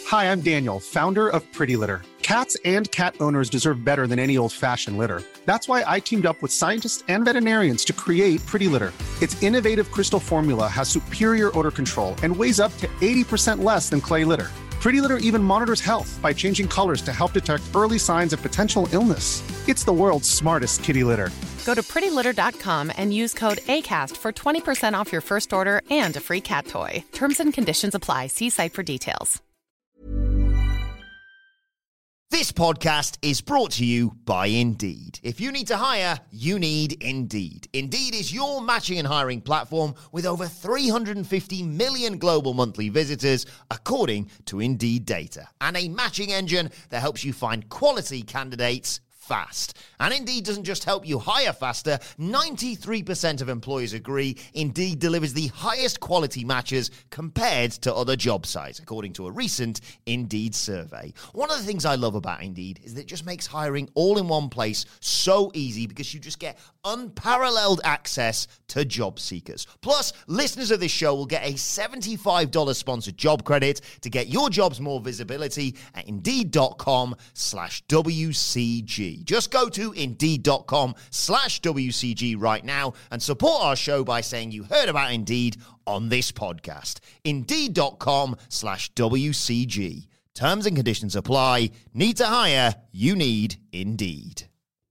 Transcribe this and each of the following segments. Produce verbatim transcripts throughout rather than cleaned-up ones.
Hi, I'm Daniel, founder of Pretty Litter. Cats and cat owners deserve better than any old-fashioned litter. That's why I teamed up with scientists and veterinarians to create Pretty Litter. Its innovative crystal formula has superior odor control and weighs up to eighty percent less than clay litter. Pretty Litter even monitors health by changing colors to help detect early signs of potential illness. It's the world's smartest kitty litter. Go to pretty litter dot com and use code ACAST for twenty percent off your first order and a free cat toy. Terms and conditions apply. See site for details. This podcast is brought to you by Indeed. If you need to hire, you need Indeed. Indeed is your matching and hiring platform with over three hundred fifty million global monthly visitors, according to Indeed data, and a matching engine that helps you find quality candidates fast. And Indeed doesn't just help you hire faster. ninety-three percent of employers agree Indeed delivers the highest quality matches compared to other job sites, according to a recent Indeed survey. One of the things I love about Indeed is that it just makes hiring all in one place so easy because you just get unparalleled access to job seekers. Plus, listeners of this show will get a seventy-five dollars sponsored job credit to get your jobs more visibility at Indeed.com slash WCG. Just go to Indeed.com slash WCG right now and support our show by saying you heard about Indeed on this podcast. Indeed.com slash WCG. Terms and conditions apply. Need to hire? You need Indeed.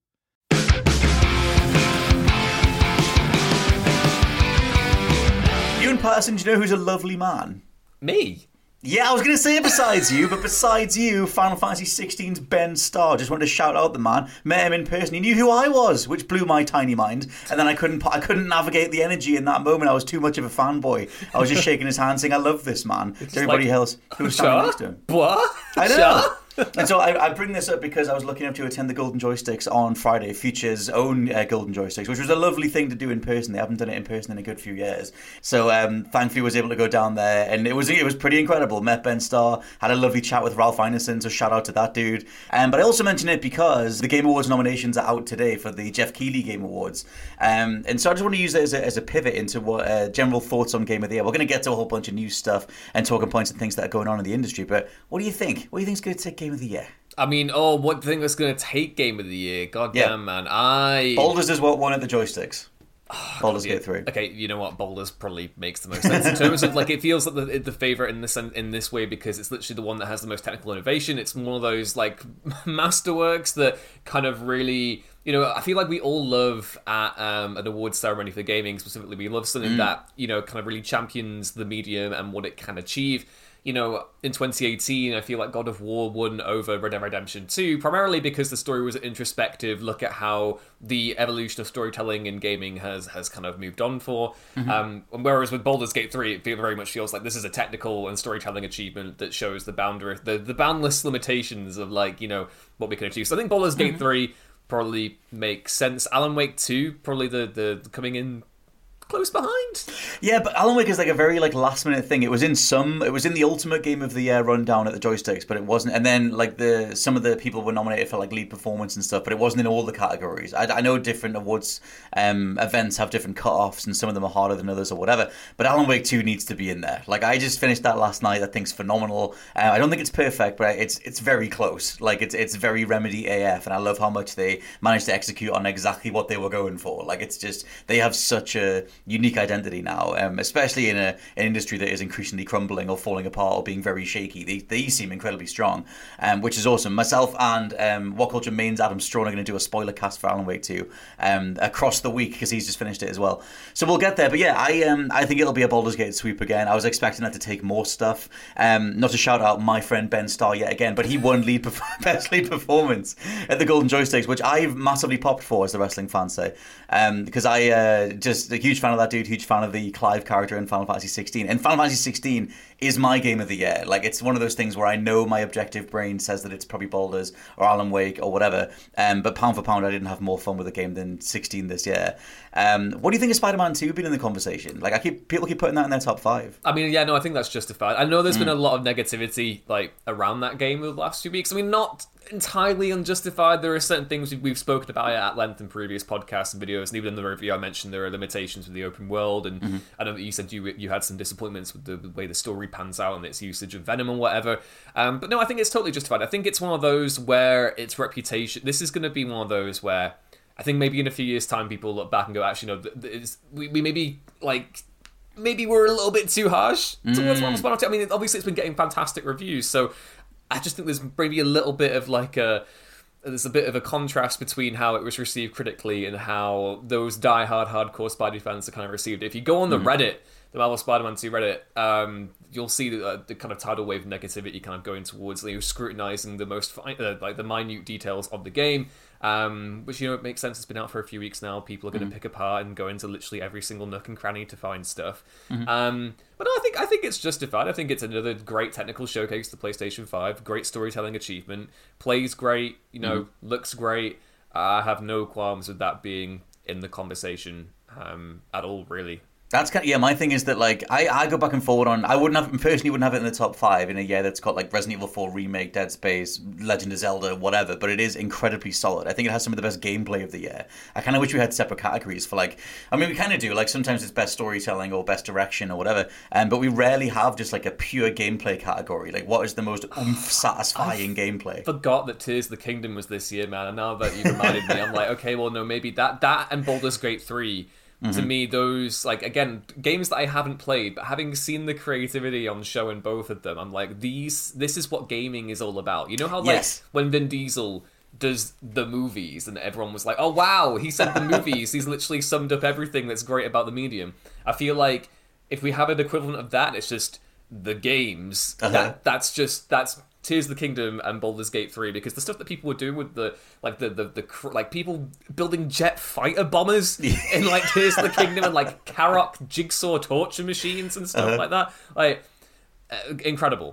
Ewan Patterson, do you know who's a lovely man? Me? Yeah, I was going to say besides you, but besides you, Final Fantasy sixteen's Ben Starr. Just wanted to shout out the man. Met him in person. He knew who I was, which blew my tiny mind. And then I couldn't I couldn't navigate the energy in that moment. I was too much of a fanboy. I was just shaking his hand saying, I love this man. To everybody like, else who was standing sure? next to him. What? I know. Sure? And so I, I bring this up because I was lucky enough to attend the Golden Joysticks on Friday, Future's own uh, Golden Joysticks, which was a lovely thing to do in person. They haven't done it in person in a good few years. So um, thankfully I was able to go down there, and it was it was pretty incredible. Met Ben Starr, had a lovely chat with Ralph Ineson, so shout out to that dude. Um, but I also mention it because the Game Awards nominations are out today for the Jeff Keighley Game Awards. Um, and so I just want to use it as a, as a pivot into what uh, general thoughts on Game of the Year. We're going to get to a whole bunch of new stuff and talking points and things that are going on in the industry. But what do you think? What do you think is going to take Game of the Year? I mean, oh, one thing that's going to take Game of the Year. God yeah. damn, man. I... Boulders is what won at the Joysticks. Oh, Boulders yeah. Gate three. Okay, you know what? Boulders probably makes the most sense in terms of, like, it feels like the, the favourite in this in this way because it's literally the one that has the most technical innovation. It's one of those, like, masterworks that kind of really... You know, I feel like we all love at um, an awards ceremony for gaming specifically, we love something mm. that, you know, kind of really champions the medium and what it can achieve. You know, in twenty eighteen, I feel like God of War won over Red Dead Redemption two, primarily because the story was an introspective look at how the evolution of storytelling in gaming has has kind of moved on for. Mm-hmm. Um, whereas with Baldur's Gate three, it very much feels like this is a technical and storytelling achievement that shows the boundary, the, the boundless limitations of, like, you know, what we can achieve. So I think Baldur's mm-hmm. Gate three probably makes sense. Alan Wake two, probably the, the coming in close behind. Yeah, but Alan Wake is like a very like last minute thing. It was in some, it was in the Ultimate Game of the Year rundown at the Joysticks, but it wasn't. And then like the some of the people were nominated for like lead performance and stuff, but it wasn't in all the categories. I, I know different awards um, events have different cut-offs, and some of them are harder than others or whatever. But Alan Wake two needs to be in there. Like I just finished that last night. I think's phenomenal. Uh, I don't think it's perfect, but it's it's very close. Like it's it's very Remedy A F, and I love how much they managed to execute on exactly what they were going for. Like it's just they have such a unique identity now, um, especially in a, an industry that is increasingly crumbling or falling apart or being very shaky. They, they seem incredibly strong, um, which is awesome. Myself and um, What Culture Main's Adam Strawn are going to do a spoiler cast for Alan Wake two um, across the week because he's just finished it as well. So we'll get there. But yeah, I um, I think it'll be a Baldur's Gate sweep again. I was expecting that to take more stuff. Um, not to shout out my friend Ben Starr yet again, but he won lead perf- best lead performance at the Golden Joysticks, which I've massively popped for, as the wrestling fans say, um, because I uh, just a huge fan of that dude. Huge fan of the Clive character in Final Fantasy sixteen. And Final Fantasy sixteen is my game of the year. Like, it's one of those things where I know my objective brain says that it's probably Baldur's or Alan Wake or whatever. Um, but pound for pound, I didn't have more fun with the game than sixteen this year. Um, what do you think of Spider-Man two being in the conversation? Like, I keep people keep putting that in their top five. I mean, yeah, no, I think that's justified. I know there's Mm. been a lot of negativity, like, around that game over the last few weeks. I mean, not entirely unjustified. There are certain things we've spoken about it at length in previous podcasts and videos, and even in the review I mentioned there are limitations with the open world, and mm-hmm. I know that you said you you had some disappointments with the, the way the story story pans out and its usage of Venom or whatever. Um, but no, I think it's totally justified. I think it's one of those where its reputation... This is going to be one of those where I think maybe in a few years' time people look back and go, actually, no, it's, we, we maybe, like... Maybe we're a little bit too harsh towards Marvel Spider-Man two. I mean, obviously it's been getting fantastic reviews, so I just think there's maybe a little bit of like a... There's a bit of a contrast between how it was received critically and how those die-hard, hardcore Spidey fans have kind of received it. If you go on the mm-hmm. Reddit, the Marvel Spider-Man two Reddit, um, you'll see the, uh, the kind of tidal wave of negativity kind of going towards, you know, scrutinizing the most, fi- uh, like the minute details of the game, um, which, you know, it makes sense. It's been out for a few weeks now. People are going to mm-hmm. pick apart and go into literally every single nook and cranny to find stuff. Mm-hmm. Um, but no, I think I think it's justified. I think it's another great technical showcase to PlayStation five. Great storytelling achievement. Plays great. You know, mm-hmm. looks great. I have no qualms with that being in the conversation um, at all, really. That's kind of, yeah, my thing is that, like, I, I go back and forward on, I wouldn't have, personally wouldn't have it in the top five in a year that's got, like, Resident Evil four Remake, Dead Space, Legend of Zelda, whatever, but it is incredibly solid. I think it has some of the best gameplay of the year. I kind of wish we had separate categories for, like, I mean, we kind of do, like, sometimes it's best storytelling or best direction or whatever, um, but we rarely have just, like, a pure gameplay category. Like, what is the most oomph satisfying I gameplay? Forgot that Tears of the Kingdom was this year, man, and now that you reminded me, I'm like, okay, well, no, maybe that, that and Baldur's Gate three... Mm-hmm. To me, those, like, again, games that I haven't played, but having seen the creativity on show in both of them, I'm like, these, this is what gaming is all about. You know how, like, yes. when Vin Diesel does the movies and everyone was like, oh, wow, he said the movies. He's literally summed up everything that's great about the medium. I feel like if we have an equivalent of that, it's just the games. Uh-huh. That That's just, that's... Tears of the Kingdom and Baldur's Gate three, because the stuff that people were doing with the like the the, the like people building jet fighter bombers in like Tears of the Kingdom and like Karok jigsaw torture machines and stuff uh-huh. like that, like uh, incredible.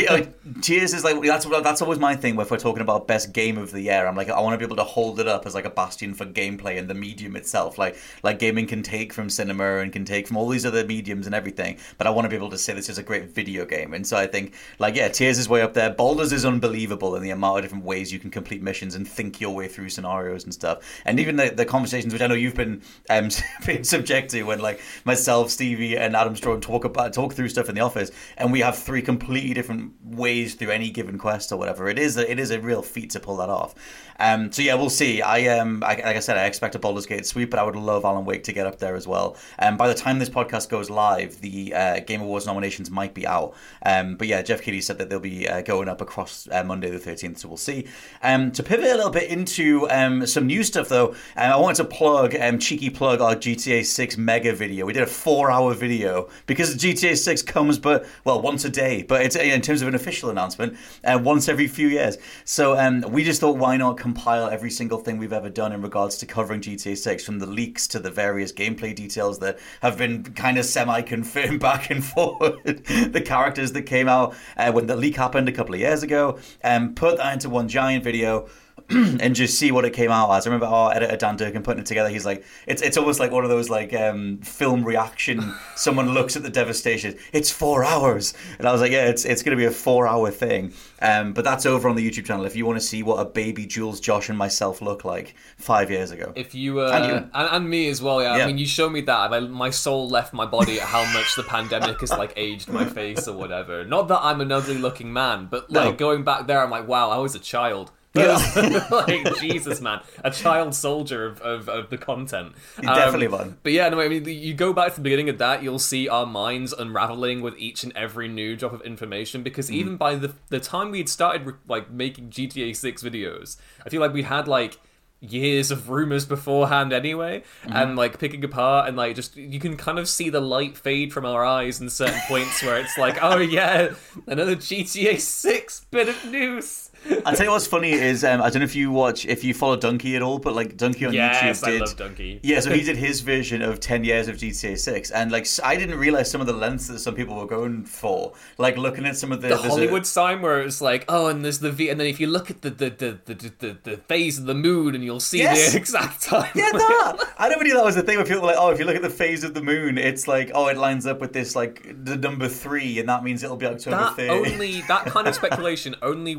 Tears is like that's that's always my thing. If we're talking about best game of the year, I'm like I want to be able to hold it up as like a bastion for gameplay and the medium itself. Like like gaming can take from cinema and can take from all these other mediums and everything, but I want to be able to say this is a great video game. And so I think like yeah, Tears is way up there. Baldur's is unbelievable in the amount of different ways you can complete missions and think your way through scenarios and stuff. And even the, the conversations which I know you've been um been subject to when like myself, Stevie, and Adam Strong talk about talk through stuff in the office, and we have three completely different ways through any given quest or whatever. It is a, it is a real feat to pull that off. Um, so yeah, we'll see. I um, I, like I said, I expect a Baldur's Gate sweep, but I would love Alan Wake to get up there as well. Um, by the time this podcast goes live, the uh, Game Awards nominations might be out. Um, but yeah, Jeff Keighley said that they'll be uh, going up across uh, Monday the thirteenth, so we'll see. Um, to pivot a little bit into um, some new stuff though, um, I wanted to plug, um, cheeky plug our G T A six mega video. We did a four-hour video because G T A six comes, but well, once a day, but it's in terms of an official announcement, uh, once every few years. So um, we just thought, why not compile every single thing we've ever done in regards to covering G T A six, from the leaks to the various gameplay details that have been kind of semi-confirmed back and forward, the characters that came out uh, when the leak happened a couple of years ago, and um, put that into one giant video and just see what it came out as. I remember our editor Dan Durkin putting it together. He's like, it's it's almost like one of those like um, film reaction. Someone looks at the devastation. It's four hours, and I was like, yeah, it's it's going to be a four hour thing. Um, but that's over on the YouTube channel if you want to see what a baby Jules, Josh, and myself look like five years ago. If you uh, and, you. and and me as well, yeah. yeah. I mean, you showed me that. I, my soul left my body at how much the pandemic has like aged my face or whatever. Not that I'm an ugly looking man, but like no. going back there, I'm like, wow, I was a child. Yeah. Like Jesus, man, a child soldier of, of, of the content. You're definitely um, one. But yeah, no, I mean, you go back to the beginning of that, you'll see our minds unraveling with each and every new drop of information. Because mm. even by the the time we'd started like making G T A six videos, I feel like we had like years of rumors beforehand anyway, mm-hmm. and like picking apart and like just you can kind of see the light fade from our eyes in certain points where it's like, oh yeah, another G T A six bit of news. I'll tell you what's funny is um, I don't know if you watch if you follow Donkey at all, but like Donkey on yes, YouTube did. I love Donkey. Yeah, so he did his version of ten years of G T A six, and like I didn't realize some of the lengths that some people were going for. Like looking at some of the, the Hollywood a... sign where it's like, oh, and there's the V, and then if you look at the the the the, the, the phase of the moon, and you'll see yes. the exact time. Yeah, that I never knew that was the thing where people were like, oh, if you look at the phase of the moon, it's like, oh, it lines up with this like the number three, and that means it'll be October that third. Only that kind of speculation only works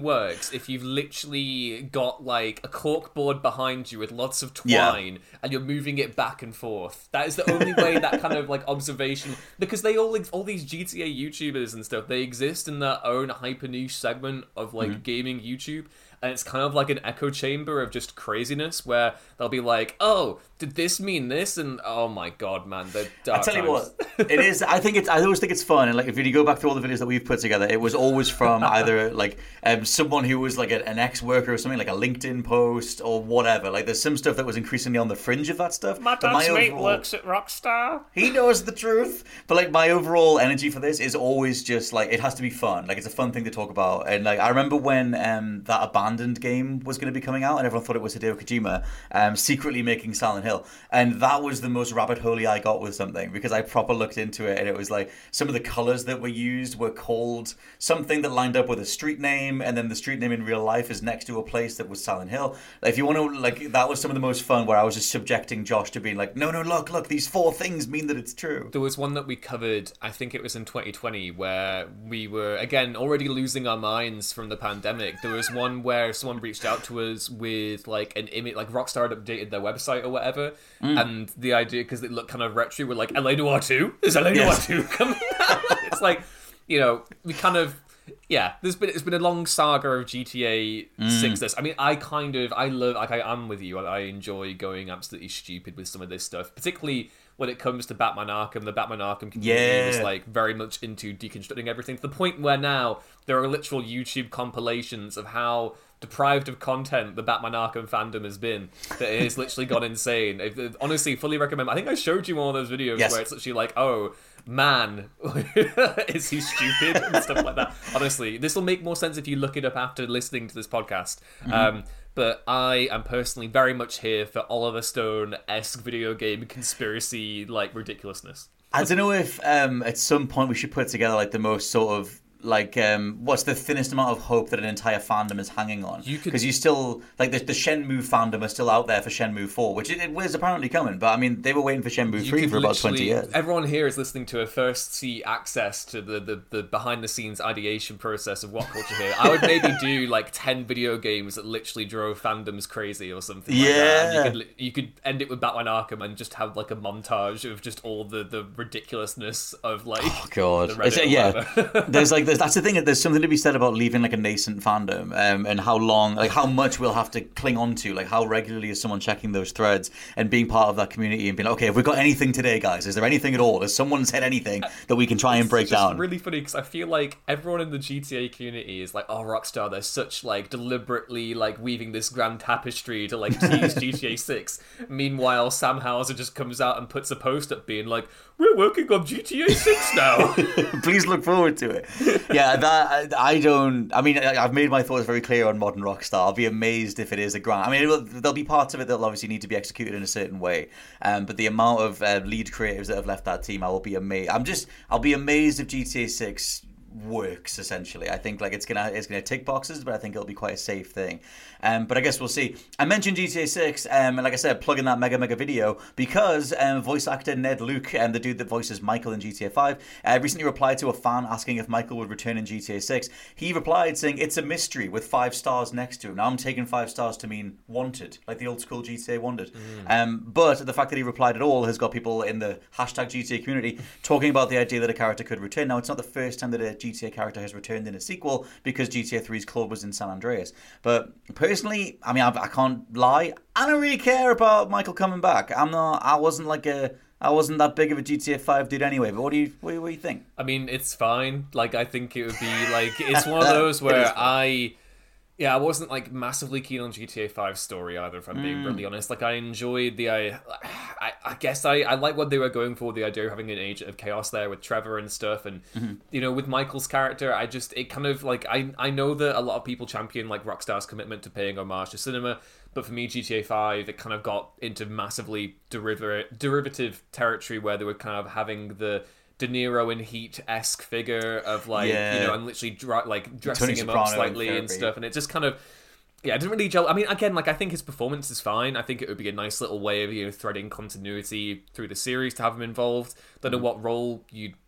is if you've literally got like a corkboard behind you with lots of twine yeah. and you're moving it back and forth. That is the only way that kind of like observation, because they all all these G T A YouTubers and stuff, they exist in their own hyper niche segment of like mm-hmm. gaming YouTube. And it's kind of like an echo chamber of just craziness where they'll be like, oh, did this mean this? And oh my god, man, the dark I tell times. you what, it is. I think it's. I always think it's fun. And like, if you go back through all the videos that we've put together, it was always from either like um, someone who was like a, an ex-worker or something, like a LinkedIn post or whatever. Like, there's some stuff that was increasingly on the fringe of that stuff. My dad's mate works at Rockstar. He knows the truth. But like, my overall energy for this is always just like, it has to be fun. Like, it's a fun thing to talk about. And like, I remember when um, that abandoned game was going to be coming out, and everyone thought it was Hideo Kojima um, secretly making Silent Hill. And that was the most rabbit hole-y I got with something, because I proper looked into it, and it was like some of the colors that were used were called something that lined up with a street name, and then the street name in real life is next to a place that was Silent Hill. Like, if you want to, like, that was some of the most fun, where I was just subjecting Josh to being like, no, no, look, look, these four things mean that it's true. There was one that we covered, I think it was in twenty twenty, where we were, again, already losing our minds from the pandemic. There was one where someone reached out to us with, like, an image, like, Rockstar had updated their website or whatever, mm. and the idea, because it looked kind of retro, we're like, L A Noire two? Is L A Noire yes. two coming out? It's like, you know, we kind of, yeah, there's been, it's been a long saga of G T A six. Mm. This, I mean, I kind of, I love, like, I am with you, I, I enjoy going absolutely stupid with some of this stuff, particularly when it comes to Batman Arkham. The Batman Arkham community yeah. was like very much into deconstructing everything, to the point where now there are literal YouTube compilations of how deprived of content the Batman Arkham fandom has been, that it has literally gone insane. If, honestly, fully recommend. I think I showed you one of those videos yes. where it's literally like, oh, man, is he stupid and stuff like that. Honestly, this will make more sense if you look it up after listening to this podcast. Mm-hmm. Um, but I am personally very much here for Oliver Stone-esque video game conspiracy, like, ridiculousness. I don't know if um, at some point we should put together like the most sort of like um, what's the thinnest amount of hope that an entire fandom is hanging on, because you, you still like the, the Shenmue fandom are still out there for Shenmue four, which it, it was apparently coming, but I mean they were waiting for Shenmue three for about twenty years. Everyone here is listening to a first see access to the, the, the behind the scenes ideation process of what culture here. I would maybe do like ten video games that literally drove fandoms crazy or something like yeah. that. And you could you could end it with Batman Arkham and just have like a montage of just all the, the ridiculousness of like oh god the Reddit yeah there's like that's the thing. There's something to be said about leaving like a nascent fandom, um, and how long, like how much we'll have to cling on to, like how regularly is someone checking those threads and being part of that community and being like, okay, have we got anything today, guys? Is there anything at all? Has someone said anything that we can try and break it's just down? Really funny, because I feel like everyone in the G T A community is like, oh, Rockstar, they're such like deliberately like weaving this grand tapestry to like tease G T A six. Meanwhile, Sam Houser just comes out and puts a post up being like, we're working on G T A six now. Please look forward to it. Yeah, that I don't. I mean, I've made my thoughts very clear on modern Rockstar. I'll be amazed if it is a grand. I mean, it will, there'll be parts of it that'll obviously need to be executed in a certain way. Um, but the amount of uh, lead creatives that have left that team, I will be amazed. I'm just, I'll be amazed if G T A six works. Essentially, I think like it's gonna it's gonna tick boxes, but I think it'll be quite a safe thing. Um, but I guess we'll see. I mentioned G T A six, um, and like I said, plug in that mega mega video because um, voice actor Ned Luke, and um, the dude that voices Michael in G T A five, uh, recently replied to a fan asking if Michael would return in G T A six. He replied saying it's a mystery with five stars next to him. Now I'm taking five stars to mean wanted, like the old school G T A wanted. Mm. Um, but the fact that he replied at all has got people in the hashtag G T A community talking about the idea that a character could return. Now it's not the first time that a G T A character has returned in a sequel, because G T A three's Claude was in San Andreas. But personally, I mean, I, I can't lie, I don't really care about Michael coming back. I'm not. I wasn't like a. I wasn't that big of a G T A five dude anyway. But what do you what, what do you think? I mean, it's fine. Like, I think it would be like it's one of those where I. Yeah, I wasn't like massively keen on G T A five's story either, if I'm being mm. brutally honest. Like, I enjoyed the, I, I, I guess I, I like what they were going for, the idea of having an agent of chaos there with Trevor and stuff, and mm-hmm. you know, with Michael's character, I just it kind of like I, I know that a lot of people champion like Rockstar's commitment to paying homage to cinema, but for me, G T A five, it kind of got into massively derivative derivative territory where they were kind of having the De Niro in Heat-esque figure of like, yeah. you know, and literally dra- like dressing Tony him Soprano up slightly and, and stuff, and it just kind of, yeah, I didn't really gel. I mean, again, like I think his performance is fine. I think it would be a nice little way of, you know, threading continuity through the series to have him involved. Don't know what role you'd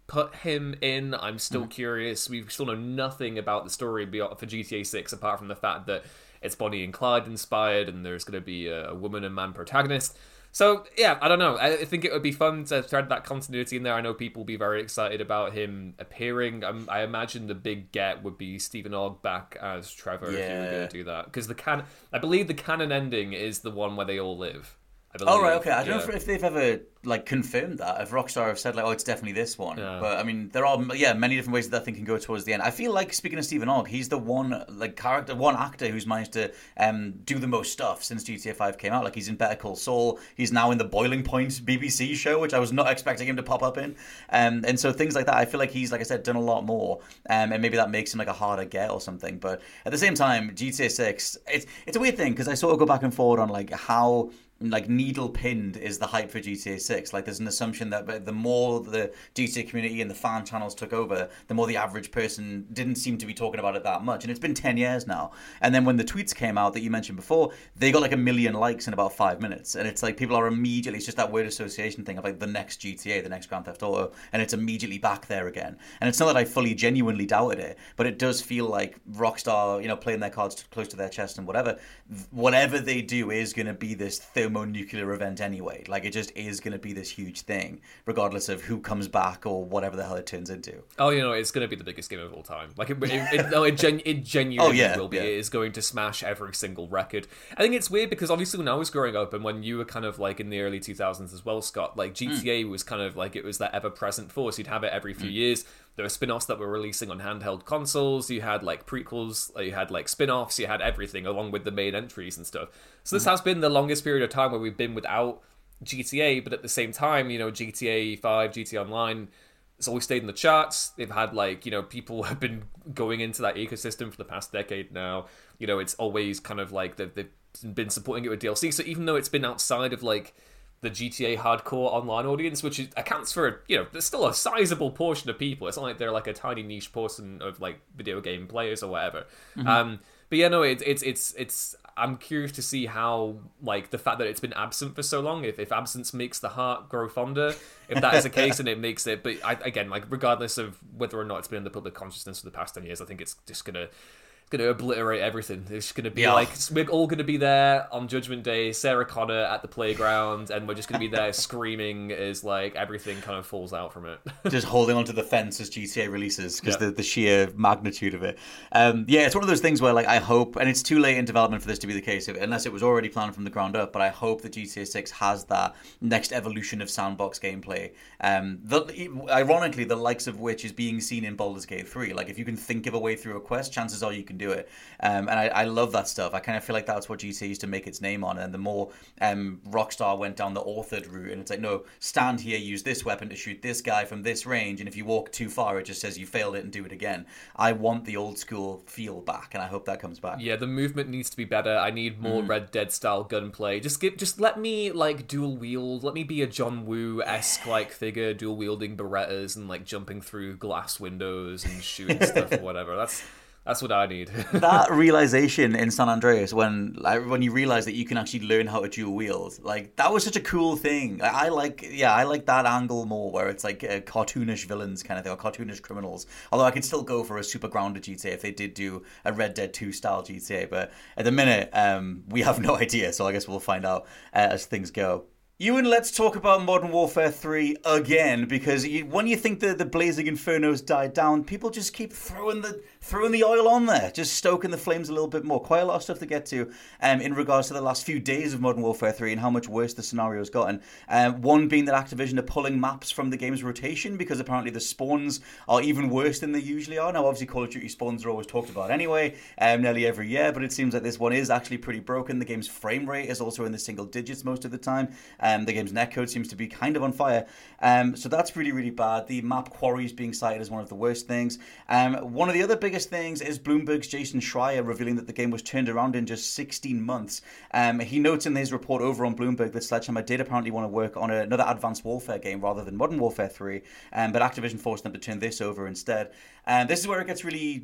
put him in. I'm still mm. curious. We still know nothing about the story beyond for G T A six apart from the fact that it's Bonnie and Clyde inspired and there's going to be a, a woman and man protagonist. So, yeah, I don't know. I think it would be fun to thread that continuity in there. I know people will be very excited about him appearing. Um, I imagine the big get would be Stephen Ogg back as Trevor yeah. if you were going to do that. Because the can- I believe the canon ending is the one where they all live. I believe. Oh, right, okay. I don't yeah. know if they've ever like confirmed that. If Rockstar have said like, oh, it's definitely this one. Yeah. But I mean, there are yeah many different ways that, that thing can go towards the end. I feel like speaking of Stephen Ogg, he's the one like character, one actor who's managed to um, do the most stuff since G T A five came out. Like he's in Better Call Saul. He's now in the Boiling Point B B C show, which I was not expecting him to pop up in. Um, and so things like that, I feel like he's like I said done a lot more. Um, and maybe that makes him like a harder get or something. But at the same time, G T A six, it's it's a weird thing because I sort of go back and forward on like how. Like needle pinned is the hype for G T A six. Like there's an assumption that the more the G T A community and the fan channels took over, the more the average person didn't seem to be talking about it that much. And it's been ten years now. And then when the tweets came out that you mentioned before, they got like a million likes in about five minutes. And it's like people are immediately, it's just that word association thing of like the next G T A, the next Grand Theft Auto, and it's immediately back there again. And it's not that I fully genuinely doubted it, but it does feel like Rockstar, you know, playing their cards close to their chest and whatever, whatever they do is going to be this thermo nuclear event anyway. Like it just is going to be this huge thing regardless of who comes back or whatever the hell it turns into. Oh, you know, it's going to be the biggest game of all time. Like it, it, it, no, it, gen, it genuinely oh, yeah, will be. Yeah. It is going to smash every single record. I think it's weird because obviously when I was growing up and when you were kind of like in the early two thousands as well, Scott, like G T A mm. was kind of like it was that ever-present force. You'd have it every few mm. years. There were spin-offs that were releasing on handheld consoles. You had like prequels, you had like spin-offs, you had everything along with the main entries and stuff. So this mm. has been the longest period of time where we've been without G T A, but at the same time, you know, G T A five, G T A Online, it's always stayed in the charts. They've had like, you know, people have been going into that ecosystem for the past decade now. You know, it's always kind of like they've, they've been supporting it with D L C. So even though it's been outside of like the G T A hardcore online audience, which is, accounts for, you know, there's still a sizable portion of people. It's not like they're like a tiny niche portion of like video game players or whatever. Mm-hmm. Um, but yeah, no, it's it's it's it's. I'm curious to see how like the fact that it's been absent for so long. If if absence makes the heart grow fonder, if that is the case, and it makes it. But I, again, like regardless of whether or not it's been in the public consciousness for the past ten years, I think it's just gonna. Going to obliterate everything. It's going to be yeah. like we're all going to be there on Judgment Day, Sarah Connor at the playground, and we're just going to be there screaming as like everything kind of falls out from it. Just holding onto the fence as G T A releases because yeah. the, the sheer magnitude of it. Um, yeah, it's one of those things where like I hope, and it's too late in development for this to be the case, unless it was already planned from the ground up. But I hope that G T A six has that next evolution of sandbox gameplay. Um, the, ironically, the likes of which is being seen in Baldur's Gate three. Like if you can think of a way through a quest, chances are you can do it. Um, and I, I love that stuff. I kind of feel like that's what G T A used to make its name on. And the more um, Rockstar went down the authored route, and it's like, no, stand here, use this weapon to shoot this guy from this range, and if you walk too far, it just says you failed it and do it again. I want the old school feel back, and I hope that comes back. Yeah, the movement needs to be better. I need more mm. Red Dead style gunplay. Just give, just let me like dual wield. Let me be a John Woo-esque like figure, dual wielding Berettas and like jumping through glass windows and shooting stuff or whatever. That's That's what I need. That realization in San Andreas, when like, when you realize that you can actually learn how to dual wield, like that was such a cool thing. I, I like, yeah, I like that angle more, where it's like uh, cartoonish villains kind of thing, or cartoonish criminals. Although I could still go for a super grounded G T A if they did do a Red Dead two style G T A. But at the minute, um, we have no idea, so I guess we'll find out uh, as things go. Ewan, let's talk about Modern Warfare three again, because you, when you think the, the blazing infernos died down, people just keep throwing the throwing the oil on there, just stoking the flames a little bit more. Quite a lot of stuff to get to um, in regards to the last few days of Modern Warfare three and how much worse the scenario's gotten. Um, one being that Activision are pulling maps from the game's rotation because apparently the spawns are even worse than they usually are. Now, obviously, Call of Duty spawns are always talked about anyway, um, nearly every year, but it seems like this one is actually pretty broken. The game's frame rate is also in the single digits most of the time. Um, the game's netcode seems to be kind of on fire. Um, so that's really, really bad. The map quarries being cited as one of the worst things. Um, one of the other biggest things is Bloomberg's Jason Schreier revealing that the game was turned around in just sixteen months. Um, he notes in his report over on Bloomberg that Sledgehammer did apparently want to work on another Advanced Warfare game rather than Modern Warfare three, um, but Activision forced them to turn this over instead. And um, this is where it gets really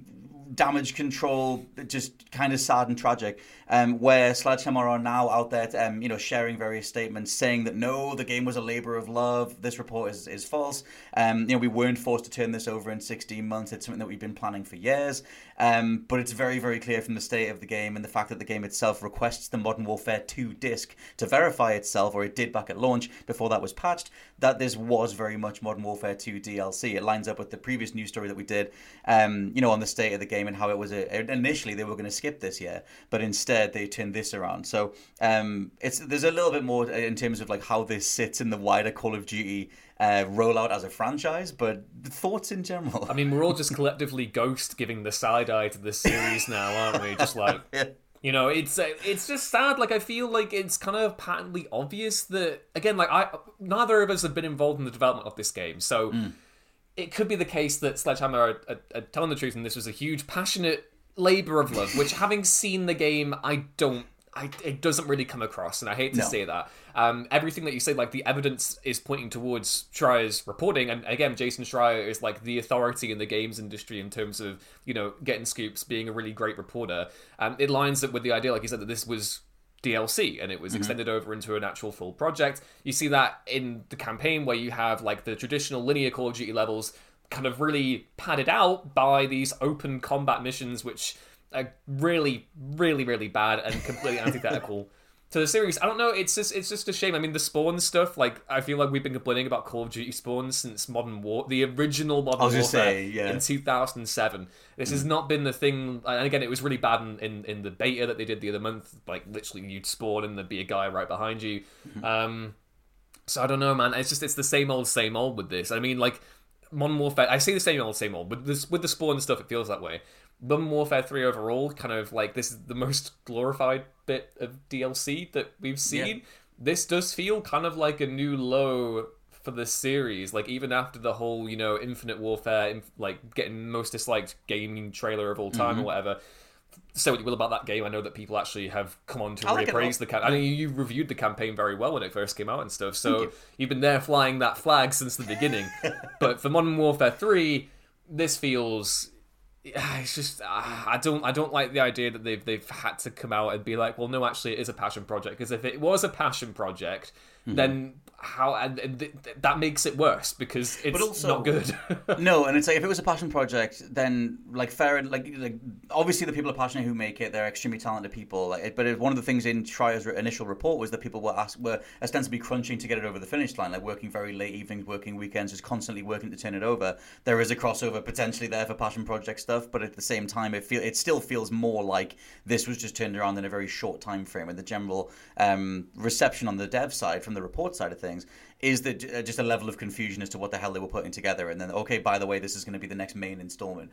damage control, just kind of sad and tragic. Um, where Sledgehammer are now out there, um, you know, sharing various statements saying that no, the game was a labor of love. This report is is false. Um, you know, we weren't forced to turn this over in sixteen months. It's something that we've been planning for years. Um, but it's very, very clear from the state of the game and the fact that the game itself requests the Modern Warfare two disc to verify itself, or it did back at launch before that was patched, that this was very much Modern Warfare two D L C. It lines up with the previous news story that we did, um, you know, on the state of the game and how it was a, initially they were going to skip this year, but instead they turned this around. So um, it's there's a little bit more in terms of like how this sits in the wider Call of Duty uh, rollout as a franchise, but thoughts in general. I mean, we're all just collectively ghost giving the side eye to this series now, aren't we? Just like, yeah. You know, it's uh, it's just sad. Like, I feel like it's kind of patently obvious that, again, like I neither of us have been involved in the development of this game, so mm. it could be the case that Sledgehammer are, are, are telling the truth, and this was a huge, passionate labor of love, which, having seen the game, I don't, I, it doesn't really come across, and I hate to no. say that. Um, everything that you say, like, the evidence is pointing towards Schreier's reporting, and again, Jason Schreier is, like, the authority in the games industry in terms of, you know, getting scoops, being a really great reporter. Um, it lines up with the idea, like you said, that this was D L C, and it was mm-hmm. extended over into an actual full project. You see that in the campaign, where you have, like, the traditional linear Call of Duty levels kind of really padded out by these open combat missions, which are really, really, really bad and completely antithetical to the series. I don't know, it's just it's just a shame. I mean, the Spawn stuff, like, I feel like we've been complaining about Call of Duty Spawn since Modern War, the original Modern Warfare say, yeah. in two thousand seven. This mm. has not been the thing, and again, it was really bad in, in, in the beta that they did the other month. Like, literally, you'd spawn and there'd be a guy right behind you. Mm-hmm. Um, so I don't know, man. It's just, it's the same old, same old with this. I mean, like, Modern Warfare, I say the same old, same old. With this, with the Spawn stuff, it feels that way. Modern Warfare three overall, kind of like, this is the most glorified bit of D L C that we've seen. Yeah. This does feel kind of like a new low for the series. Like, even after the whole, you know, Infinite Warfare, like, getting most disliked gaming trailer of all time mm-hmm. or whatever. Say what you will about that game, I know that people actually have come on to like reappraise the campaign. I mean, you reviewed the campaign very well when it first came out and stuff, so you. You've been there flying that flag since the beginning. But for Modern Warfare three, this feels... It's just I don't I don't like the idea that they've they've had to come out and be like, well, no, actually, it is a passion project. Because if it was a passion project, mm-hmm. then how and, and th- that makes it worse because it's but also, not good. No, and it's like, if it was a passion project, then like fair like like obviously the people are passionate who make it. They're extremely talented people. Like, but it, one of the things in Schreier's initial report was that people were asked, were ostensibly crunching to get it over the finish line, like working very late evenings, working weekends, just constantly working to turn it over. There is a crossover potentially there for passion project stuff, but at the same time, it feel it still feels more like this was just turned around in a very short time frame. And the general um, reception on the dev side, from the report side of things, is that uh, just a level of confusion as to what the hell they were putting together, and then, okay, by the way, this is going to be the next main installment.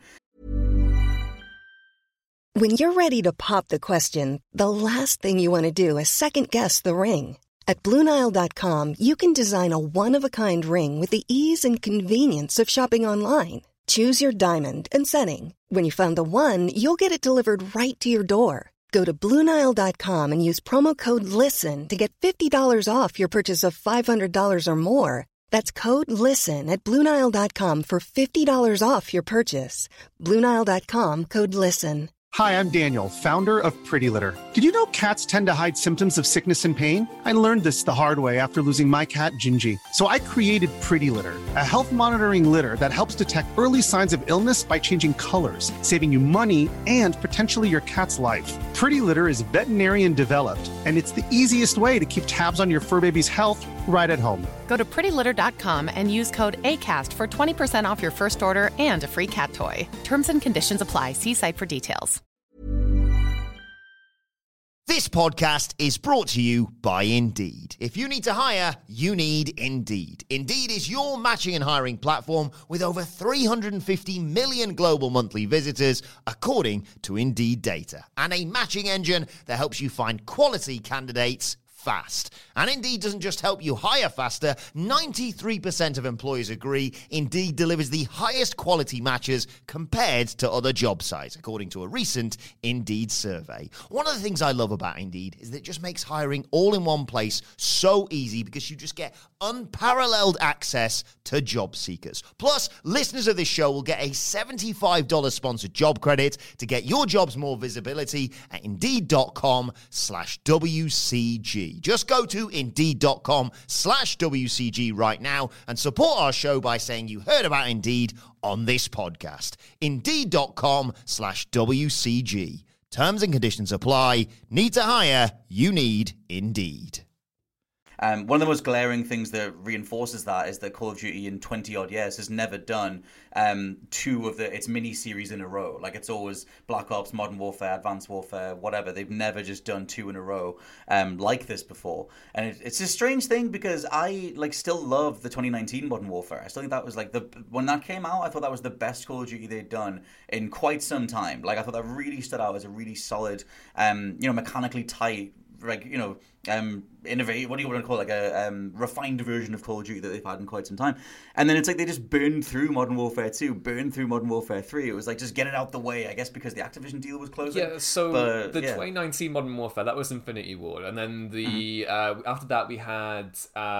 When you're ready to pop the question, the last thing you want to do is second-guess the ring. At Blue Nile dot com, you can design a one-of-a-kind ring with the ease and convenience of shopping online. Choose your diamond and setting. When you find the one, you'll get it delivered right to your door. Go to Blue Nile dot com and use promo code LISTEN to get fifty dollars off your purchase of five hundred dollars or more. That's code LISTEN at Blue Nile dot com for fifty dollars off your purchase. Blue Nile dot com, code LISTEN. Hi, I'm Daniel, founder of Pretty Litter. Did you know cats tend to hide symptoms of sickness and pain? I learned this the hard way after losing my cat, Gingy. So I created Pretty Litter, a health monitoring litter that helps detect early signs of illness by changing colors, saving you money and potentially your cat's life. Pretty Litter is veterinarian developed, and it's the easiest way to keep tabs on your fur baby's health right at home. Go to pretty litter dot com and use code ACAST for twenty percent off your first order and a free cat toy. Terms and conditions apply. See site for details. This podcast is brought to you by Indeed. If you need to hire, you need Indeed. Indeed is your matching and hiring platform with over three hundred fifty million global monthly visitors, according to Indeed data, and a matching engine that helps you find quality candidates fast. And Indeed doesn't just help you hire faster. ninety-three percent of employers agree Indeed delivers the highest quality matches compared to other job sites, according to a recent Indeed survey. One of the things I love about Indeed is that it just makes hiring all in one place so easy because you just get unparalleled access to job seekers. Plus, listeners of this show will get a seventy-five dollars sponsored job credit to get your jobs more visibility at Indeed.com slash WCG. Just go to Indeed.com slash WCG right now and support our show by saying you heard about Indeed on this podcast. Indeed.com slash WCG. Terms and conditions apply. Need to hire? You need Indeed. Um, one of the most glaring things that reinforces that is that Call of Duty in twenty odd years has never done um, two of the its mini series in a row. Like, it's always Black Ops, Modern Warfare, Advanced Warfare, whatever. They've never just done two in a row um, like this before. And it, it's a strange thing because I like still love the twenty nineteen Modern Warfare. I still think that was like the when that came out, I thought that was the best Call of Duty they'd done in quite some time. Like, I thought that really stood out as a really solid, um, you know, mechanically tight, like, you know, um, innovate, what do you want to call it, like a um, refined version of Call of Duty that they've had in quite some time. And then it's like they just burned through Modern Warfare two, burned through Modern Warfare three. It was like, just get it out the way, I guess, because the Activision deal was closing. Yeah, so but, the yeah. twenty nineteen Modern Warfare, that was Infinity Ward. And then the mm-hmm. uh, after that we had,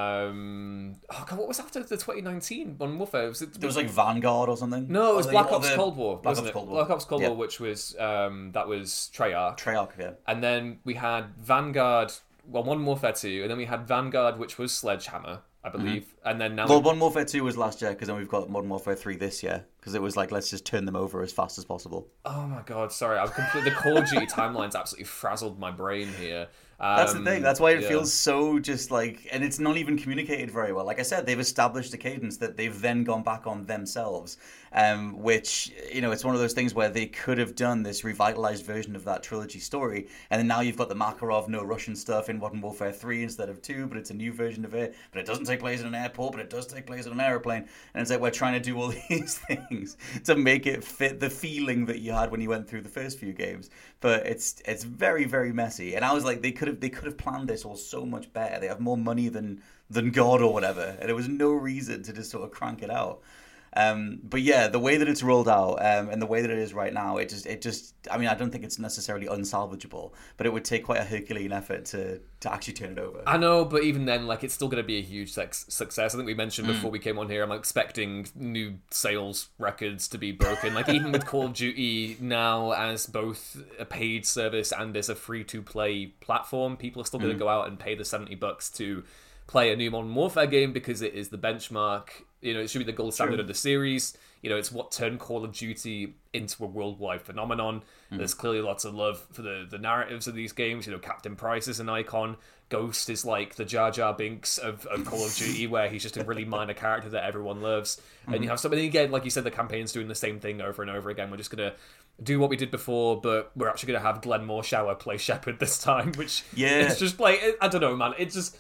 um, oh God, what was after the twenty nineteen Modern Warfare? Was it, there was like Vanguard or something? No, it was or Black the, Ops the, Cold War, Black wasn't Ops it? Cold War. Black Ops Cold yeah. War, which was, um, that was Treyarch. Treyarch, yeah. And then we had Vanguard, well, Modern Warfare two, and then we had Vanguard, which was Sledgehammer, I believe. Mm-hmm. And then now... Well, Modern Warfare two was last year, because then we've got Modern Warfare three this year, because it was like, let's just turn them over as fast as possible. Oh my God, sorry. I've completely... The Call of Duty timeline's absolutely frazzled my brain here. Um, That's the thing. That's why it yeah. feels so just like, and it's not even communicated very well. Like I said, they've established a cadence that they've then gone back on themselves, um, which, you know, it's one of those things where they could have done this revitalized version of that trilogy story, and then now you've got the Makarov no Russian stuff in Modern Warfare three instead of two, but it's a new version of it, but it doesn't take place in an airport, but it does take place in an aeroplane, and it's like we're trying to do all these things to make it fit the feeling that you had when you went through the first few games, but it's it's very, very messy, and I was like, they could have they could have planned this all so much better. They have more money than than God or whatever, and there was no reason to just sort of crank it out. Um, but yeah, the way that it's rolled out um, and the way that it is right now, it just, it just, I mean, I don't think it's necessarily unsalvageable, but it would take quite a Herculean effort to, to actually turn it over. I know, but even then, like, it's still going to be a huge sex- success. I think we mentioned mm. before we came on here, I'm expecting new sales records to be broken. Like, even with Call of Duty now as both a paid service and as a free-to-play platform, people are still going to mm. go out and pay the seventy bucks to play a new Modern Warfare game because it is the benchmark. You know, it should be the gold standard True. of the series. You know, it's what turned Call of Duty into a worldwide phenomenon. Mm. There's clearly lots of love for the, the narratives of these games. You know, Captain Price is an icon. Ghost is like the Jar Jar Binks of, of Call of Duty, where he's just a really minor character that everyone loves. Mm. And you have something, again, like you said, the campaign's doing the same thing over and over again. We're just going to do what we did before, but we're actually going to have Glenn Morshower play Shepard this time, which yeah. it's just like, I don't know, man. It's just...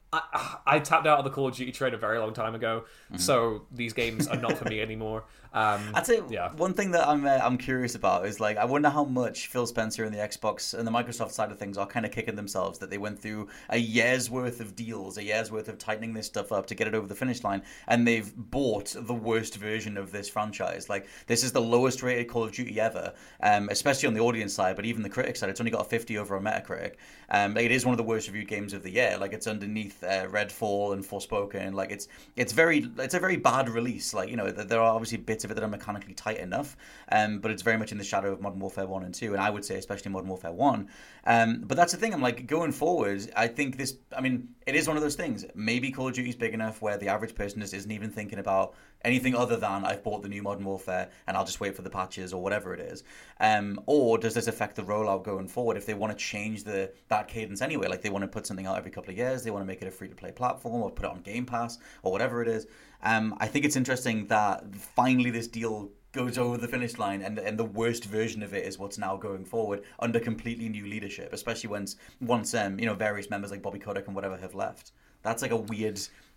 I, I tapped out of the Call of Duty trade a very long time ago, mm-hmm. so these games are not for me anymore. Um, I'd say yeah. one thing that I'm uh, I'm curious about is, like, I wonder how much Phil Spencer and the Xbox and the Microsoft side of things are kind of kicking themselves that they went through a year's worth of deals, a year's worth of tightening this stuff up to get it over the finish line, and they've bought the worst version of this franchise. Like, this is the lowest rated Call of Duty ever, um, especially on the audience side, but even the critic side, it's only got a fifty over on Metacritic. Um, it is one of the worst reviewed games of the year. Like, it's underneath uh, Redfall and Forspoken. Like, it's it's very it's a very bad release. Like, you know, there are obviously bits of it that are mechanically tight enough, um, but it's very much in the shadow of Modern Warfare one and two, and I would say especially Modern Warfare one. Um, but that's the thing. I'm like, going forward, I think this. I mean, it is one of those things. Maybe Call of Duty's big enough where the average person just isn't even thinking about anything other than I've bought the new Modern Warfare and I'll just wait for the patches or whatever it is. Um, or does this affect the rollout going forward if they want to change the that cadence anyway? Like, they want to put something out every couple of years, they want to make it a free-to-play platform or put it on Game Pass or whatever it is. Um, I think it's interesting that finally this deal goes over the finish line, and and the worst version of it is what's now going forward under completely new leadership, especially once once um you know various members like Bobby Kotick and whatever have left. That's like a weird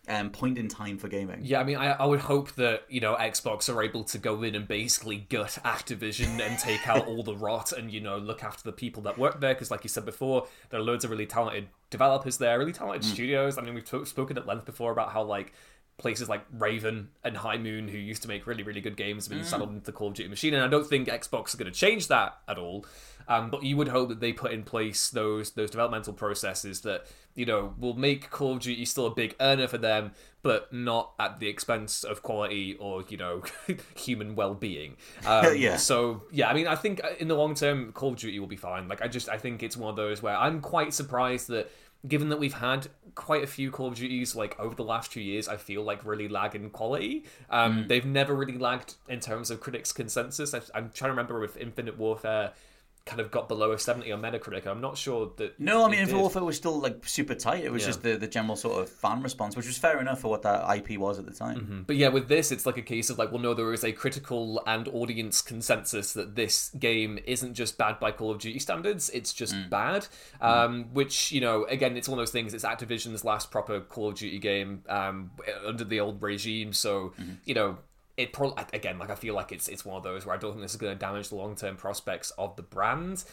um, point in time for gaming. Yeah, I mean, I, I would hope that, you know, Xbox are able to go in and basically gut Activision and take out all the rot and, you know, look after the people that work there, because like you said before, there are loads of really talented developers there, really talented mm. studios. I mean, we've t- spoken at length before about how, like, places like Raven and High Moon, who used to make really, really good games, have been mm. saddled into the Call of Duty machine, and I don't think Xbox are going to change that at all. Um, but you would hope that they put in place those those developmental processes that, you know, will make Call of Duty still a big earner for them, but not at the expense of quality or, you know, human well-being. Um, yeah. So, yeah, I mean, I think in the long term, Call of Duty will be fine. Like, I just, I think it's one of those where I'm quite surprised that, given that we've had quite a few Call of Duties, like, over the last two years, I feel like really lag in quality. Um, mm. They've never really lagged in terms of critics' consensus. I, I'm trying to remember if Infinite Warfare kind of got below a seventy on Metacritic. I'm not sure that... No, I mean, Infinite Warfare was still, like, super tight. It was yeah. just the, the general sort of fan response, which was fair enough for what that I P was at the time. Mm-hmm. But yeah, with this, it's like a case of, like, well, no, there is a critical and audience consensus that this game isn't just bad by Call of Duty standards, it's just mm. bad. Um, mm. Which, you know, again, it's one of those things, it's Activision's last proper Call of Duty game um, under the old regime, so, mm-hmm. you know... It probably, again, like I feel like it's it's one of those where I don't think this is going to damage the long-term prospects of the brand.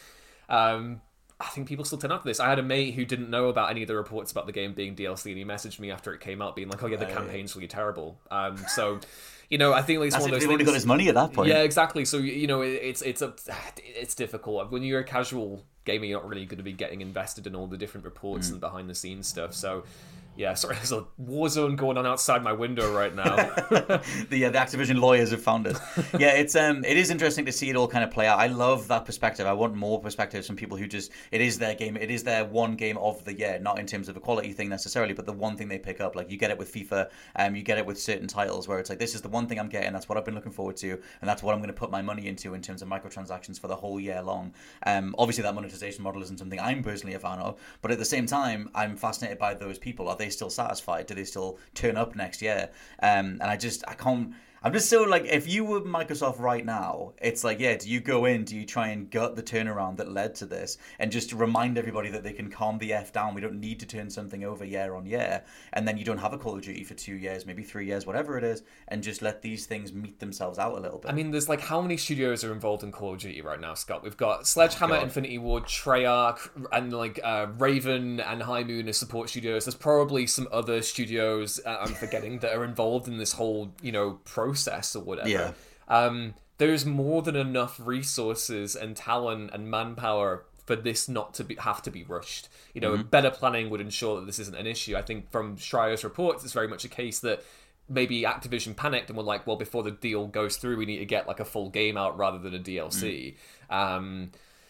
Um, I think people still turn up for this. I had a mate who didn't know about any of the reports about the game being D L C, and he messaged me after it came out being like, oh yeah, the right. campaign's really terrible. Um, so, you know, I think like, it's That's one of those they've things... only got his money at that point. Yeah, exactly. So, you know, it, it's it's a, it's difficult. When you're a casual gamer, you're not really going to be getting invested in all the different reports mm. and behind-the-scenes stuff, so... Yeah, sorry, there's a war zone going on outside my window right now. the uh, the Activision lawyers have found it. Yeah, it's um, it is interesting to see it all kind of play out. I love that perspective. I want more perspectives from people who just, it is their game, it is their one game of the year, not in terms of a quality thing necessarily, but the one thing they pick up. Like, you get it with FIFA, um, you get it with certain titles where it's like, this is the one thing I'm getting, that's what I've been looking forward to, and that's what I'm going to put my money into in terms of microtransactions for the whole year long. Um, obviously, that monetization model isn't something I'm personally a fan of, but at the same time, I'm fascinated by those people. Are they still satisfied? Do they still turn up next year? Um, and I just, I can't, I'm just so like, if you were Microsoft right now, it's like, yeah, do you go in, do you try and gut the turnaround that led to this and just remind everybody that they can calm the F down, we don't need to turn something over year on year, and then you don't have a Call of Duty for two years, maybe three years, whatever it is, and just let these things meet themselves out a little bit. I mean, there's like, how many studios are involved in Call of Duty right now, Scott? We've got Sledgehammer, oh, Infinity Ward, Treyarch, and like uh, Raven and High Moon as support studios. There's probably some other studios uh, I'm forgetting that are involved in this whole, you know, process or whatever. Yeah. Um, there's more than enough resources and talent and manpower for this not to be have to be rushed. You know, mm-hmm. better planning would ensure that this isn't an issue. I think from Schreier's reports, it's very much a case that maybe Activision panicked and were like, well, before the deal goes through, we need to get like a full game out rather than a D L C. Mm. Um,